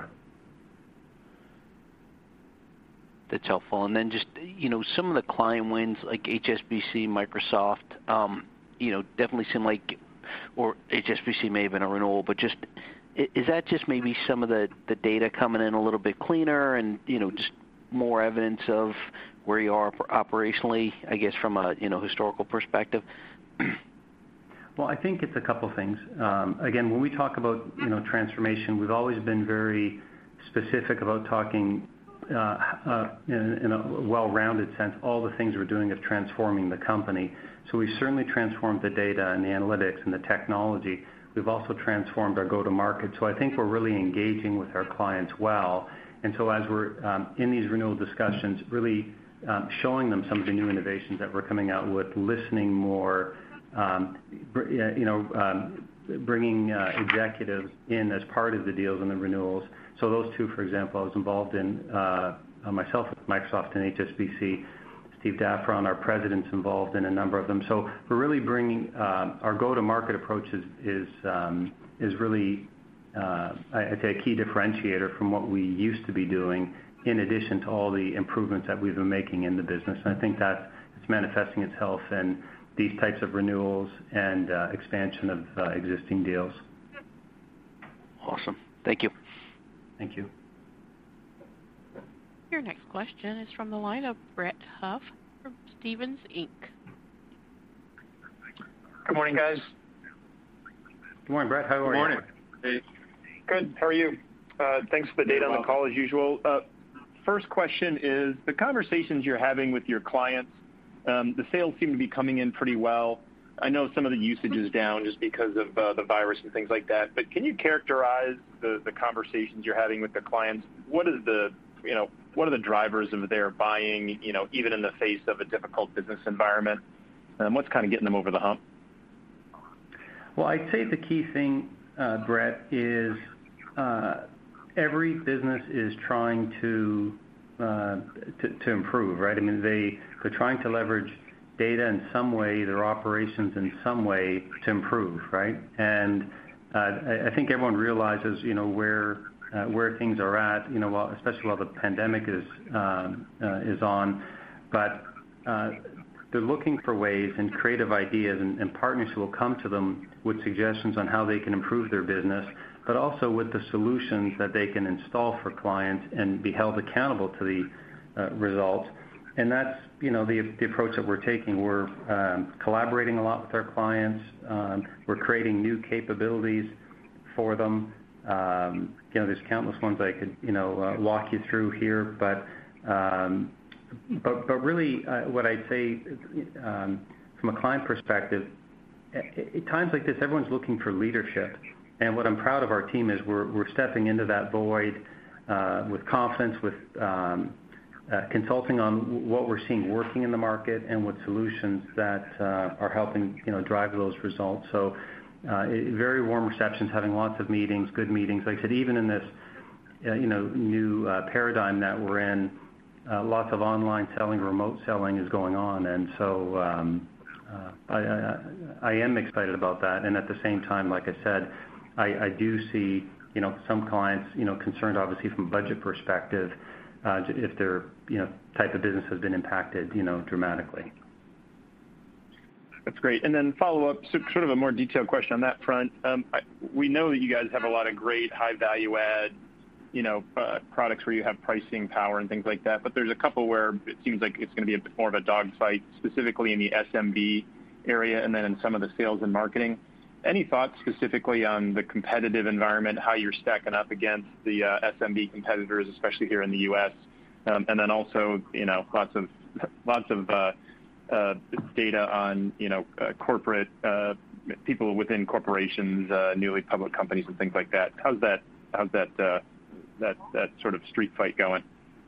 That's helpful. And then just, you know, some of the client wins like H S B C, Microsoft, um, you know, definitely seem like, or H S B C may have been a renewal, but just, is that just maybe some of the, the data coming in a little bit cleaner and, you know, just more evidence of where you are operationally, I guess, from a, you know, historical perspective? Well, I think it's a couple things. Um, again, when we talk about, you know, transformation, we've always been very specific about talking uh, uh, in, in a well-rounded sense, all the things we're doing of transforming the company. So we've certainly transformed the data and the analytics and the technology. We've also transformed our go-to-market. So I think we're really engaging with our clients well. And so as we're um, in these renewal discussions, really um, showing them some of the new innovations that we're coming out with, listening more, um, you know, um, bringing uh, executives in as part of the deals and the renewals. So those two, for example, I was involved in uh, myself with Microsoft and H S B C. Steve Daffron, our president's involved in a number of them. So we're really bringing uh, our go-to-market approach is is, um, is really, uh, I'd say, a key differentiator from what we used to be doing in addition to all the improvements that we've been making in the business. And I think that it's manifesting itself in these types of renewals and uh, expansion of uh, existing deals. Awesome. Thank you. Thank you. Your next question is from the line of Brett Huff from Stephens Incorporated. Good morning, guys. Good morning, Brett. How are Good morning. you? Hey. Good. How are you? Uh, thanks for the data on the call as usual. Uh, first question is the conversations you're having with your clients. Um, the sales seem to be coming in pretty well. I know some of the usage is down just because of uh, the virus and things like that. But can you characterize the, the conversations you're having with the clients? What is the, you know, what are the drivers of their buying? You know, even in the face of a difficult business environment, um, what's kind of getting them over the hump? Well, I'd say the key thing, uh, Brett, is uh, every business is trying to, uh, to to improve, right? I mean, they they're trying to leverage data in some way, their operations in some way to improve, right? And uh, I, I think everyone realizes, you know, where uh, where things are at, you know, while, especially while the pandemic is um, uh, is on, but uh, they're looking for ways and creative ideas, and, and partners who will come to them with suggestions on how they can improve their business, but also with the solutions that they can install for clients and be held accountable to the uh, results. And that's, you know, the, the approach that we're taking. We're um, collaborating a lot with our clients. Um, we're creating new capabilities for them. Um, you know, there's countless ones I could, you know, uh, walk you through here, but um, But, but really, uh, what I'd say um, from a client perspective, at, at times like this, everyone's looking for leadership. And what I'm proud of our team is we're, we're stepping into that void uh, with confidence, with um, uh, consulting on what we're seeing working in the market and with solutions that uh, are helping, you know, drive those results. So uh, it, very warm receptions, having lots of meetings, good meetings. Like I said, even in this, uh, you know, new uh, paradigm that we're in, Uh, lots of online selling, remote selling is going on, and so um, uh, I, I, I am excited about that. And at the same time, like I said, I, I do see, you know, some clients, you know, concerned obviously from a budget perspective, uh, if their, you know, type of business has been impacted, you know, dramatically. That's great. And then follow up, so sort of a more detailed question on that front. Um, I, we know that you guys have a lot of great high value add, you know, uh, products where you have pricing power and things like that. But there's a couple where it seems like it's going to be a bit more of a dogfight, specifically in the S M B area and then in some of the sales and marketing. Any thoughts specifically on the competitive environment, how you're stacking up against the uh, S M B competitors, especially here in the U S? Um, and then also, you know, lots of lots of uh, uh, data on, you know, uh, corporate uh, people within corporations, uh, newly public companies, and things like that. How's that? How's that? Uh, that that sort of street fight going?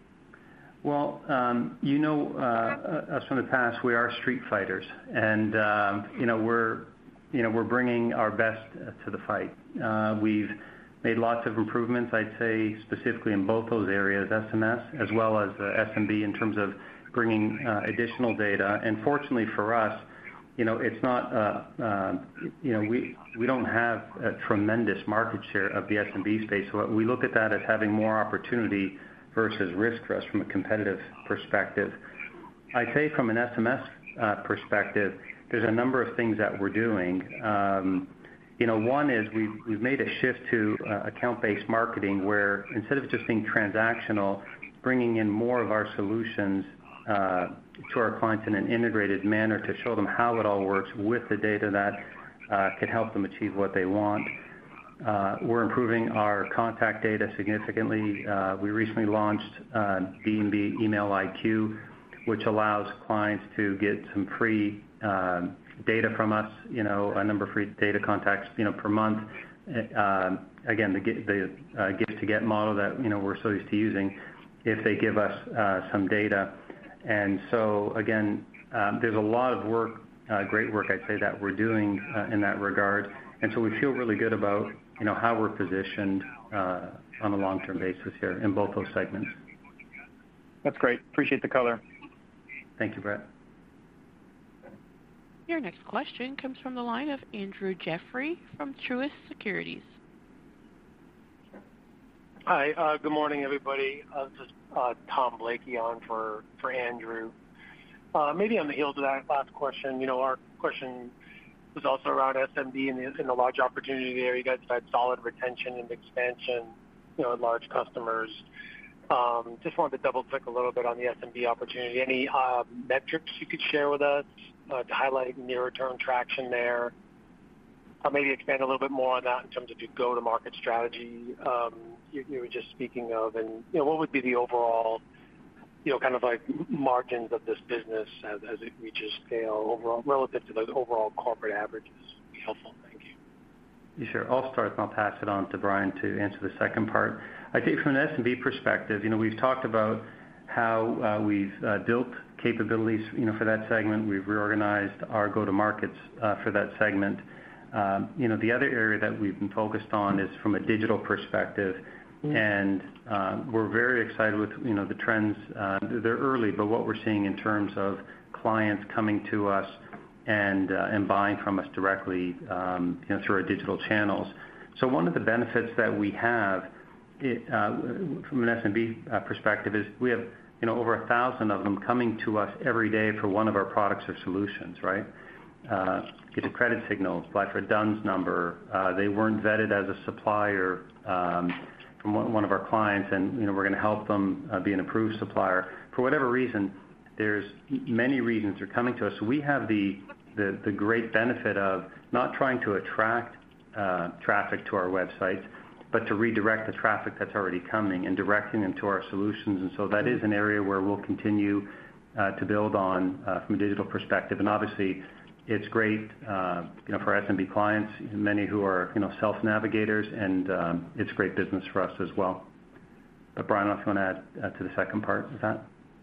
Well, um, you know, uh, us from the past, we are street fighters, and um, you know we're you know we're bringing our best to the fight. Uh, we've made lots of improvements, I'd say, specifically in both those areas, S M S as well as uh, S M B, in terms of bringing uh, additional data. And fortunately for us, you know, it's not, uh, uh, you know, we we don't have a tremendous market share of the S M B space. So we look at that as having more opportunity versus risk for us from a competitive perspective. I'd say from an S M S uh, perspective, there's a number of things that we're doing. Um, you know, one is we've, we've made a shift to uh, account-based marketing, where instead of just being transactional, bringing in more of our solutions uh, to our clients in an integrated manner to show them how it all works with the data that uh, can help them achieve what they want. Uh, we're improving our contact data significantly. Uh, we recently launched uh, D and B Email I Q, which allows clients to get some free uh, data from us, you know, a number of free data contacts, you know, per month. Uh, again, the, the uh, gift to get model that, you know, we're so used to using, if they give us uh, some data. And so, again, um, there's a lot of work, uh, great work, I'd say, that we're doing uh, in that regard. And so we feel really good about, you know, how we're positioned uh, on a long-term basis here in both those segments. That's great. Appreciate the color. Thank you, Brett. Your next question comes from the line of Andrew Jeffrey from Truist Securities. Hi. Uh, good morning, everybody. Uh, this is uh, Tom Blakey on for, for Andrew. Uh, maybe on the heels of that last question, you know, our question was also around S M B and the, and the large opportunity there. You guys have had solid retention and expansion, you know, at large customers. Um, just wanted to double click a little bit on the S M B opportunity. Any uh, metrics you could share with us uh, to highlight nearer term traction there? Uh, maybe expand a little bit more on that in terms of your go-to-market strategy um, you, you were just speaking of, and you know, what would be the overall, you know, kind of like margins of this business as, as it reaches scale overall relative to the overall corporate averages? Would be helpful. Thank you. Sure. I'll start and I'll pass it on to Brian to answer the second part. I think from an S M B perspective, you know, we've talked about how uh, we've uh, built capabilities, you know, for that segment. We've reorganized our go-to-markets uh, for that segment. Um, you know, the other area that we've been focused on is from a digital perspective, mm-hmm. and uh, we're very excited with, you know, the trends. Uh, they're early, but what we're seeing in terms of clients coming to us and uh, and buying from us directly, um, you know, through our digital channels. So one of the benefits that we have it, uh, from an S M B uh, perspective is we have, you know, over a thousand of them coming to us every day for one of our products or solutions, right? Uh, get a credit signal, apply for a D U N S number. Uh, they weren't vetted as a supplier um, from one, one of our clients, and you know we're going to help them uh, be an approved supplier. For whatever reason, there's many reasons they're coming to us. So we have the, the, the great benefit of not trying to attract uh, traffic to our websites, but to redirect the traffic that's already coming and directing them to our solutions. And so that is an area where we'll continue uh, to build on uh, from a digital perspective. And obviously, it's great, uh, you know, for S M B clients, many who are, you know, self-navigators, and um, it's great business for us as well. But Brian, I don't know if you want to add uh, to the second part of that.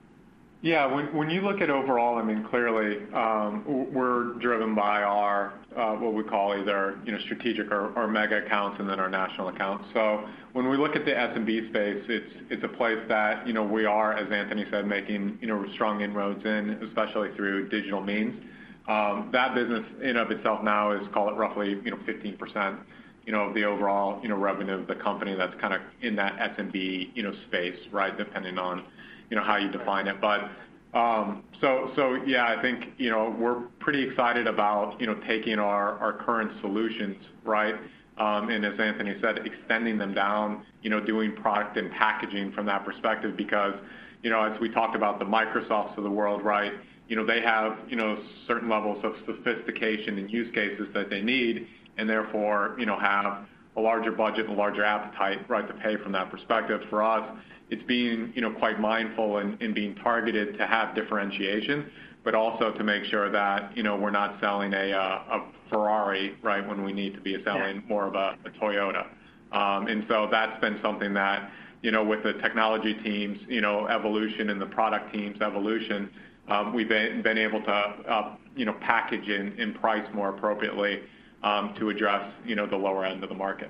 Yeah, when, when you look at overall, I mean, clearly um, we're driven by our uh, what we call either, you know, strategic or, or mega accounts, and then our national accounts. So when we look at the S M B space, it's it's a place that, you know, we are, as Anthony said, making, you know, strong inroads in, especially through digital means. Um, that business in of itself now is, call it roughly, you know, fifteen percent, you know, of the overall, you know, revenue of the company. That's kind of in that S M B, you know, space, right, depending on, you know, how you define it. But um, so, so yeah, I think, you know, we're pretty excited about, you know, taking our, our current solutions, right, um, and as Anthony said, extending them down, you know, doing product and packaging from that perspective, because, you know, as we talked about the Microsofts of the world, right, you know, they have, you know, certain levels of sophistication and use cases that they need, and therefore, you know, have a larger budget and a larger appetite, right, to pay from that perspective. For us, it's being, you know, quite mindful and, and being targeted to have differentiation, but also to make sure that, you know, we're not selling a, a Ferrari, right, when we need to be selling more of a, a Toyota. Um, and so that's been something that, you know, with the technology teams, you know, evolution and the product teams evolution, Um, we've been, been able to, uh, you know, package and, and price more appropriately um, to address, you know, the lower end of the market.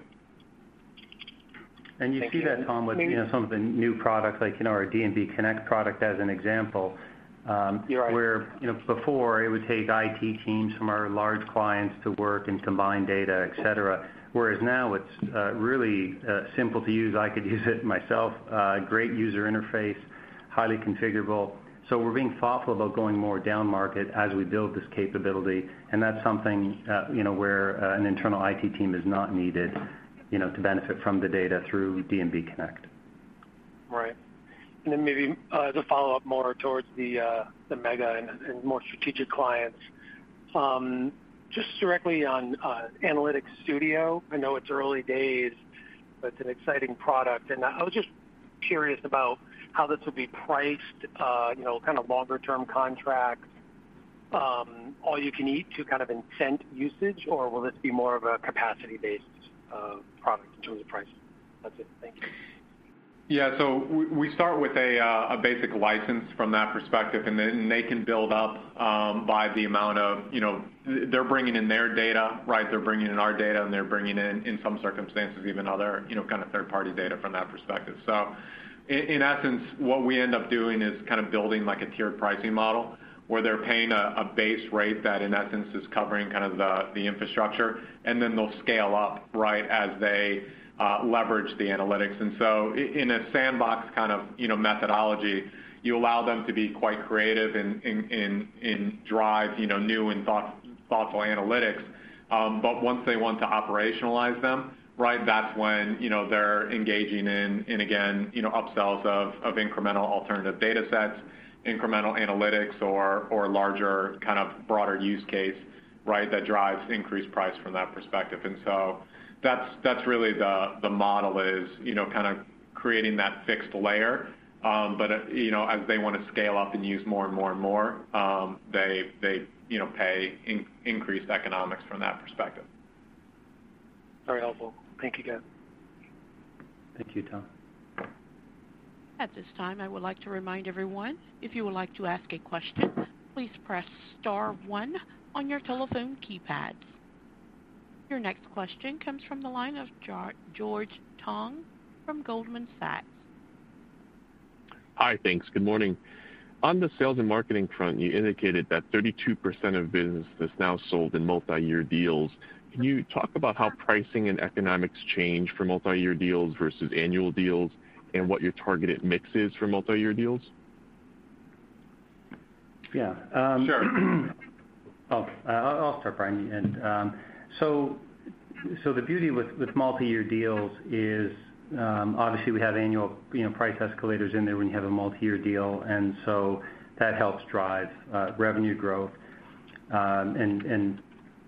And you Thank see you. that, Tom, with, you know, some of the new products, like, you know, our D and B Connect product as an example, um, You're right. where, you know, before it would take I T teams from our large clients to work and combine data, et cetera, whereas now it's uh, really uh, simple to use. I could use it myself. Uh, great user interface, highly configurable. So we're being thoughtful about going more down market as we build this capability, and that's something, uh, you know, where uh, an internal I T team is not needed, you know, to benefit from the data through D and B Connect. Right. And then maybe uh, as a follow-up more towards the uh, the mega and, and more strategic clients, um, just directly on uh, Analytics Studio. I know it's early days, but it's an exciting product, and I was just curious about how this would be priced, uh, you know, kind of longer-term contract, um, all you can eat to kind of incent usage, or will this be more of a capacity-based uh, product in terms of pricing? That's it. Thank you. Yeah, so we start with a, uh, a basic license from that perspective, and then they can build up um, by the amount of, you know, they're bringing in their data, right? They're bringing in our data, and they're bringing in, in some circumstances, even other, you know, kind of third-party data from that perspective. So in essence, what we end up doing is kind of building like a tiered pricing model where they're paying a, a base rate that in essence is covering kind of the, the infrastructure, and then they'll scale up, right, as they uh, leverage the analytics. And so in a sandbox kind of, you know, methodology, you allow them to be quite creative and in, in, in drive, you know, new and thought, thoughtful analytics. Um, but once they want to operationalize them, right, that's when, you know, they're engaging in, in again, you know, upsells of, of incremental alternative data sets, incremental analytics, or, or larger kind of broader use case, right, that drives increased price from that perspective. And so that's, that's really the, the model is, you know, kind of creating that fixed layer. Um, but, uh, you know, as they want to scale up and use more and more and more, um, they, they, you know, pay in, increased economics from that perspective. Very helpful. Thank you, again. Thank you, Tom. At this time, I would like to remind everyone, if you would like to ask a question, please press star one on your telephone keypads. Your next question comes from the line of George Tong from Goldman Sachs. Hi, thanks. Good morning. On the sales and marketing front, you indicated that thirty-two percent of business is now sold in multi-year deals. Can you talk about how pricing and economics change for multi-year deals versus annual deals, and what your targeted mix is for multi-year deals? Yeah. Um, sure. oh, uh, I'll start, Brian. And um, so, so the beauty with, with multi-year deals is um, obviously we have annual, you know, price escalators in there when you have a multi-year deal, and so that helps drive uh, revenue growth. Um, and, and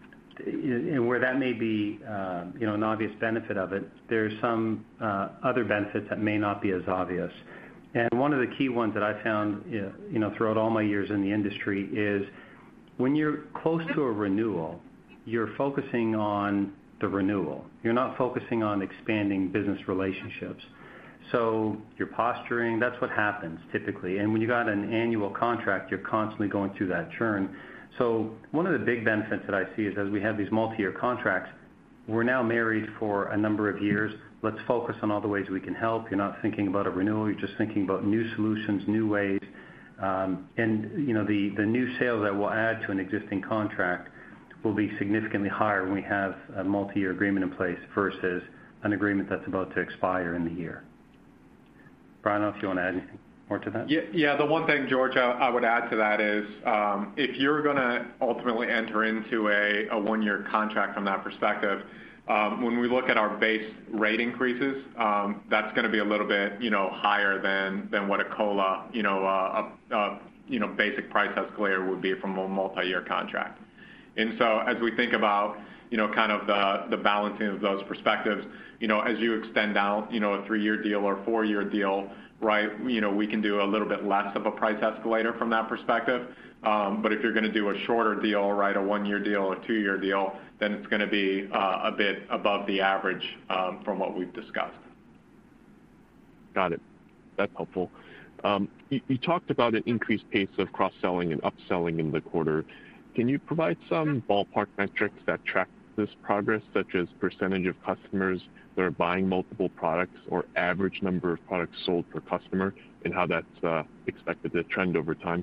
and where that may be, uh, you know, an obvious benefit of it, there's some uh, other benefits that may not be as obvious. And one of the key ones that I found, you know, throughout all my years in the industry is when you're close to a renewal, you're focusing on the renewal. You're not focusing on expanding business relationships. So you're posturing, that's what happens typically. And when you got an annual contract, you're constantly going through that churn. So one of the big benefits that I see is as we have these multi-year contracts, we're now married for a number of years. Let's focus on all the ways we can help. You're not thinking about a renewal. You're just thinking about new solutions, new ways. Um, and, you know, the, the new sales that we'll add to an existing contract will be significantly higher when we have a multi-year agreement in place versus an agreement that's about to expire in the year. Brian, I don't know if you want to add anything more to that? Yeah, yeah. The one thing, George, I, I would add to that is um, if you're going to ultimately enter into a, a one-year contract from that perspective, um, when we look at our base rate increases, um, that's going to be a little bit, you know, higher than than what a COLA, you know, uh, a, a you know basic price escalator would be from a multi-year contract. And so as we think about, you know, kind of the the balancing of those perspectives, you know, as you extend out, you know, a three-year deal or four-year deal, right, you know, we can do a little bit less of a price escalator from that perspective. Um, but if you're going to do a shorter deal, right, a one-year deal or two-year deal, then it's going to be uh, a bit above the average um, from what we've discussed. Got it. That's helpful. Um, you, you talked about an increased pace of cross-selling and upselling in the quarter. Can you provide some ballpark metrics that track this progress, such as percentage of customers that are buying multiple products or average number of products sold per customer, and how that's uh, expected to trend over time?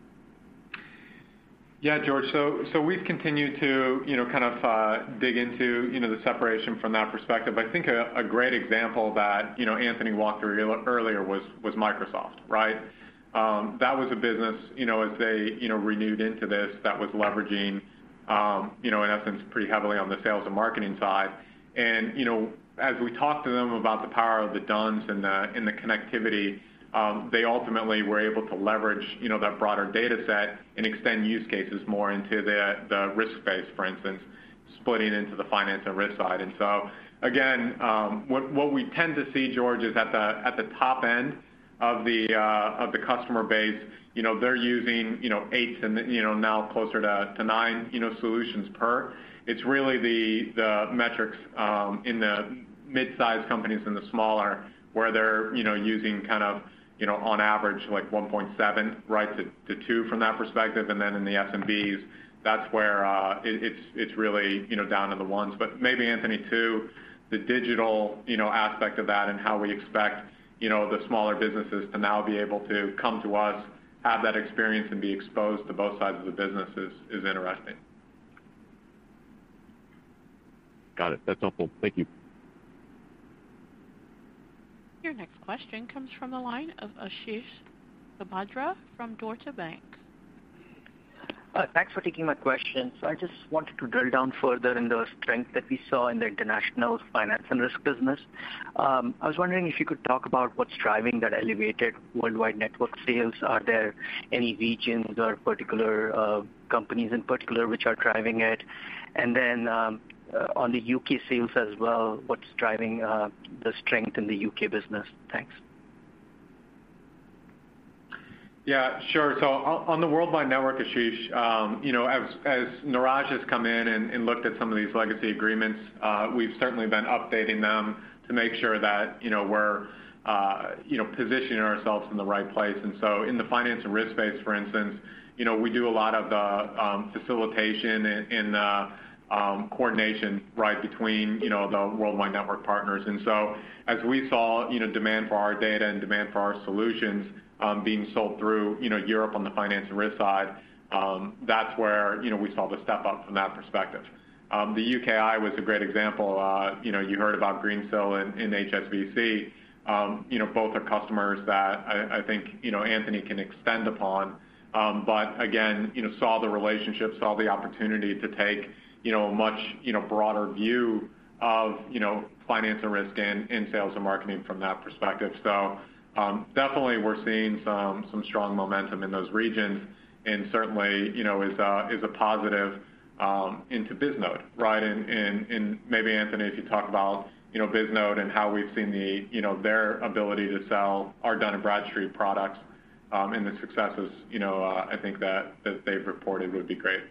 Yeah, George. So, so we've continued to, you know, kind of uh, dig into, you know, the separation from that perspective. I think a, a great example that, you know, Anthony walked through earlier was was Microsoft, right? Um, that was a business, you know, as they, you know, renewed into this, that was leveraging, um, you know, in essence, pretty heavily on the sales and marketing side. And, you know, as we talked to them about the power of the D U Ns and the, and the connectivity, um, they ultimately were able to leverage, you know, that broader data set and extend use cases more into the, the risk space, for instance, splitting into the finance and risk side. And so, again, um, what, what we tend to see, George, is at the, at the top end of the uh, of the customer base, you know, they're using, you know, eight and, you know, now closer to, to nine, you know, solutions per. It's really the the metrics um, in the mid-sized companies and the smaller where they're, you know, using kind of, you know, on average like one point seven, right, to, to two from that perspective, and then in the S M Bs, that's where uh, it, it's it's really, you know, down to the ones. But maybe Anthony too, the digital, you know, aspect of that and how we expect, you know, the smaller businesses to now be able to come to us, have that experience, and be exposed to both sides of the business is, is interesting. Got it. That's helpful. Thank you. Your next question comes from the line of Ashish Sabadra from Deutsche Bank. Uh, Thanks for taking my question. So I just wanted to drill down further in the strength that we saw in the international finance and risk business. Um, I was wondering if you could talk about what's driving that elevated worldwide network sales. Are there any regions or particular uh, companies in particular which are driving it? And then um, uh, on the U K sales as well, what's driving uh, the strength in the U K business? Thanks. Yeah, sure. So on the worldwide network, Ashish, um, you know, as, as Neeraj has come in and, and looked at some of these legacy agreements, uh, we've certainly been updating them to make sure that, you know, we're, uh, you know, positioning ourselves in the right place. And so in the finance and risk space, for instance, you know, we do a lot of the um, facilitation and, and uh, um, coordination, right, between, you know, the worldwide network partners. And so as we saw, you know, demand for our data and demand for our solutions, Um, being sold through, you know, Europe on the finance and risk side, um, that's where, you know, we saw the step up from that perspective. Um, the U K I was a great example. Uh, you know, you heard about Greensill and, and H S B C. Um, you know, both are customers that I, I think, you know, Anthony can extend upon. Um, but again, you know, saw the relationship, saw the opportunity to take, you know, a much, you know, broader view of, you know, finance and risk and, and sales and marketing from that perspective. So, Um, definitely, we're seeing some some strong momentum in those regions, and certainly, you know, is a, is a positive um, into Bisnode, right? And, and and maybe Anthony, if you talk about, you know, Bisnode and how we've seen the, you know, their ability to sell our Dun and Bradstreet products um, and the successes, you know, uh, I think that that they've reported would be great.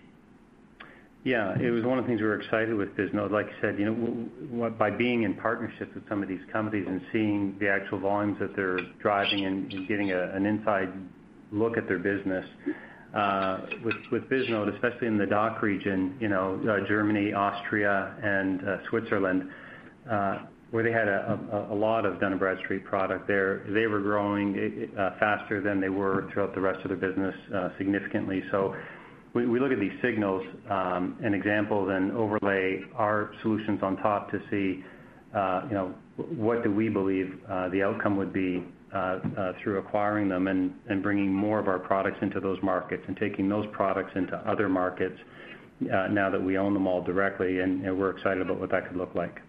Yeah, it was one of the things we were excited with Bisnode. Like I said, you know, w- w- by being in partnerships with some of these companies and seeing the actual volumes that they're driving and, and getting a, an inside look at their business, uh, with, with Bisnode, especially in the D A C H region, you know, uh, Germany, Austria, and uh, Switzerland, uh, where they had a, a, a lot of Dun and Bradstreet product there, they were growing uh, faster than they were throughout the rest of their business uh, significantly. So. We, we look at these signals um, and examples and overlay our solutions on top to see, uh, you know, what do we believe uh, the outcome would be uh, uh, through acquiring them and, and bringing more of our products into those markets and taking those products into other markets uh, now that we own them all directly, and, and we're excited about what that could look like.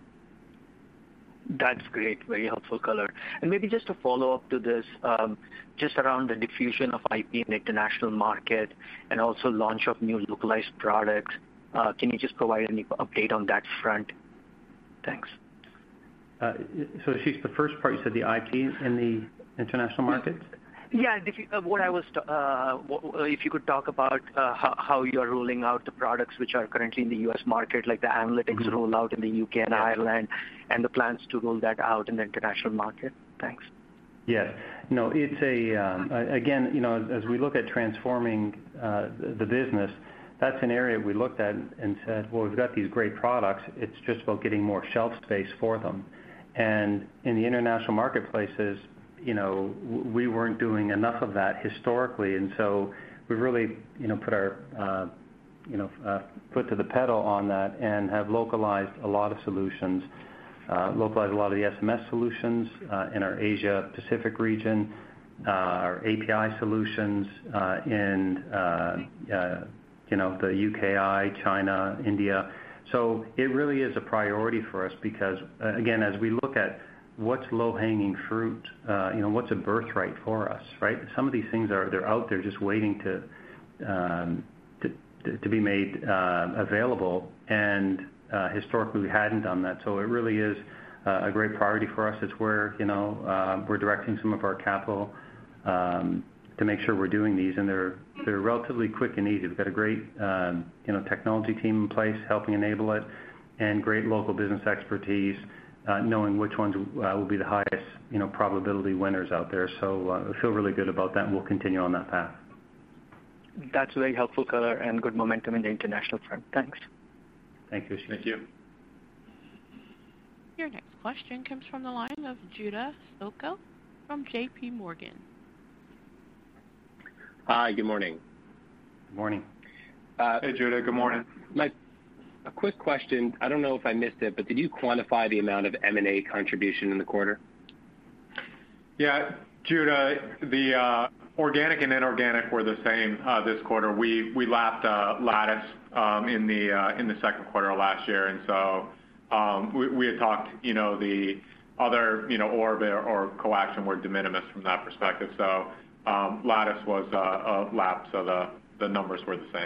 That's great. Very helpful color. And maybe just a follow-up to this, um, just around the diffusion of I P in the international market and also launch of new localized products. Uh, can you just provide any update on that front? Thanks. Uh, so, Ashish, the first part, you said the I P in the international markets? Yeah, if you, uh, what I was, uh, if you could talk about uh, how, how you are rolling out the products which are currently in the U S market, like the analytics mm-hmm. rollout in the U K and yeah. Ireland, and the plans to roll that out in the international market. Thanks. Yes. No, it's a, um, again, you know, as we look at transforming uh, the business, that's an area we looked at and said, well, we've got these great products. It's just about getting more shelf space for them. And in the international marketplaces, you know, we weren't doing enough of that historically, and so we really, you know, put our, uh, you know, uh, foot to the pedal on that and have localized a lot of solutions, uh, localized a lot of the S M S solutions uh, in our Asia Pacific region, uh, our A P I solutions uh, in, uh, uh, you know, the U K I, China, India. So it really is a priority for us because, uh, again, as we look at what's low-hanging fruit, uh, you know, what's a birthright for us, right? Some of these things are, they're out there just waiting to um, to, to be made uh, available, and uh, historically we hadn't done that. So it really is uh, a great priority for us. It's where, you know, uh, we're directing some of our capital um, to make sure we're doing these, and they're they're relatively quick and easy. We've got a great, um, you know, technology team in place helping enable it, and great local business expertise, Uh, knowing which ones uh, will be the highest, you know, probability winners out there. So uh, I feel really good about that, and we'll continue on that path. That's very helpful color and good momentum in the international front. Thanks. Thank you. Thank you. Your next question comes from the line of Judah Sokel from J P Morgan. Hi, good morning. Good morning. Uh, hey, Judah. Good morning. My A quick question. I don't know if I missed it, but did you quantify the amount of M and A contribution in the quarter? Yeah, Judah, the uh, organic and inorganic were the same uh, this quarter. We we lapped uh, Lattice um, in the uh, in the second quarter of last year, and so um, we, we had talked, you know, the other, you know, Orb or, or Coaction were de minimis from that perspective. So um, Lattice was uh, a lap, so the the numbers were the same.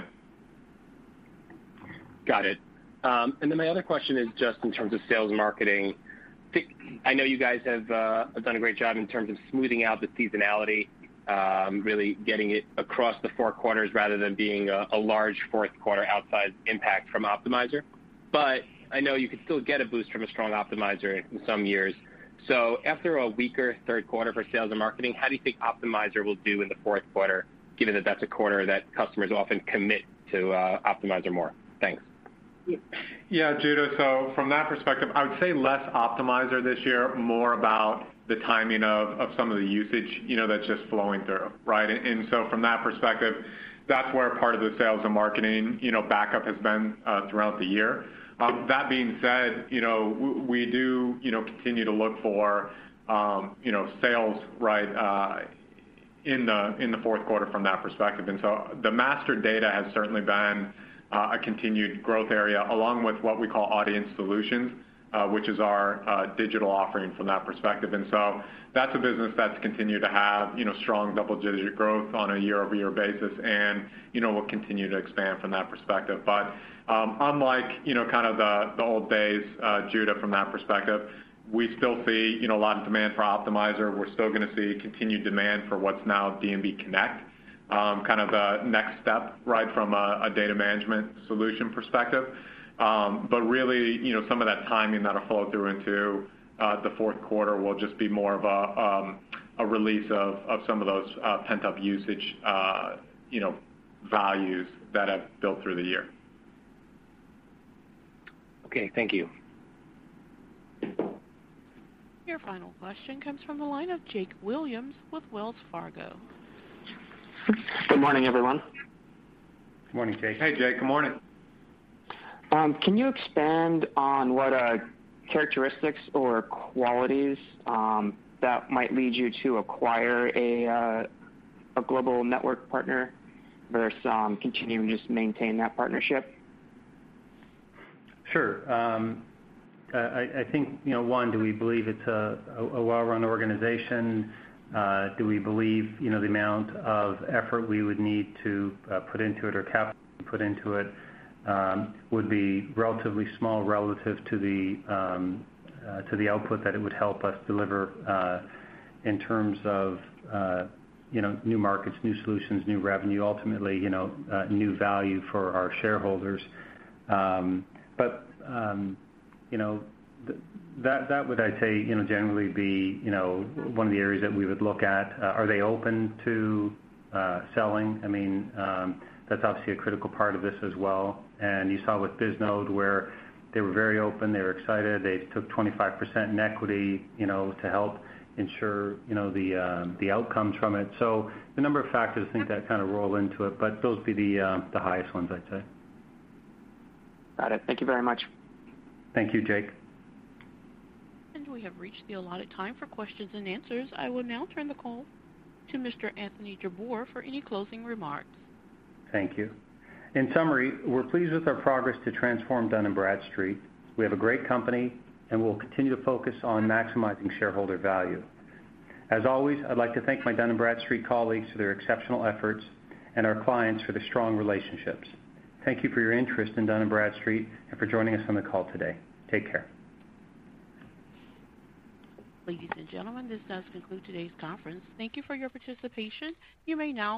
Got it. Um, and then my other question is just in terms of sales and marketing. I know you guys have, uh, have done a great job in terms of smoothing out the seasonality, um, really getting it across the four quarters rather than being a, a large fourth quarter outside impact from Optimizer. But I know you could still get a boost from a strong Optimizer in some years. So after a weaker third quarter for sales and marketing, how do you think Optimizer will do in the fourth quarter, given that that's a quarter that customers often commit to uh, Optimizer more? Thanks. Yeah, Judah, so from that perspective, I would say less Optimizer this year, more about the timing of, of some of the usage, you know, that's just flowing through, right? And, and so from that perspective, that's where part of the sales and marketing, you know, backup has been uh, throughout the year. Um, that being said, you know, we, we do, you know, continue to look for, um, you know, sales, right, uh, in the in the fourth quarter from that perspective. And so the master data has certainly been Uh, a continued growth area, along with what we call audience solutions, uh, which is our uh, digital offering from that perspective. And so that's a business that's continued to have, you know, strong double-digit growth on a year-over-year basis, and, you know, will continue to expand from that perspective. But um, unlike, you know, kind of the, the old days, uh, Judah, from that perspective, we still see, you know, a lot of demand for Optimizer. We're still going to see continued demand for what's now D M B Connect. Um, kind of the next step, right, from a, a data management solution perspective. Um, but really, you know, some of that timing that'll flow through into uh, the fourth quarter will just be more of a, um, a release of, of some of those uh, pent-up usage, uh, you know, values that have built through the year. Okay, thank you. Your final question comes from the line of Jake Williams with Wells Fargo. Good morning, everyone. Good morning, Jake. Hey, Jake. Good morning. Um, can you expand on what uh, characteristics or qualities um, that might lead you to acquire a uh, a global network partner versus um, continuing to just maintain that partnership? Sure. Um, I, I think, you know, one, do we believe it's a, a, a well-run organization? Uh, do we believe, you know, the amount of effort we would need to uh, put into it or capital put into it um, would be relatively small relative to the um, uh, to the output that it would help us deliver uh, in terms of, uh, you know, new markets, new solutions, new revenue, ultimately, you know, uh, new value for our shareholders. Um, but, um, you know, th- That that would, I'd say, you know, generally be, you know, one of the areas that we would look at. Uh, are they open to uh, selling? I mean, um, that's obviously a critical part of this as well. And you saw with Bisnode where they were very open, they were excited, they took twenty-five percent in equity, you know, to help ensure, you know, the um, the outcomes from it. So the number of factors I think that kind of roll into it, but those would be the uh, the highest ones, I'd say. Got it. Thank you very much. Thank you, Jake. We have reached the allotted time for questions and answers. I will now turn the call to Mister Anthony Jabbour for any closing remarks. Thank you. In summary, we're pleased with our progress to transform Dun and Bradstreet. We have a great company, and we'll continue to focus on maximizing shareholder value. As always, I'd like to thank my Dun and Bradstreet colleagues for their exceptional efforts and our clients for their strong relationships. Thank you for your interest in Dun and Bradstreet and for joining us on the call today. Take care. Ladies and gentlemen, this does conclude today's conference. Thank you for your participation. You may now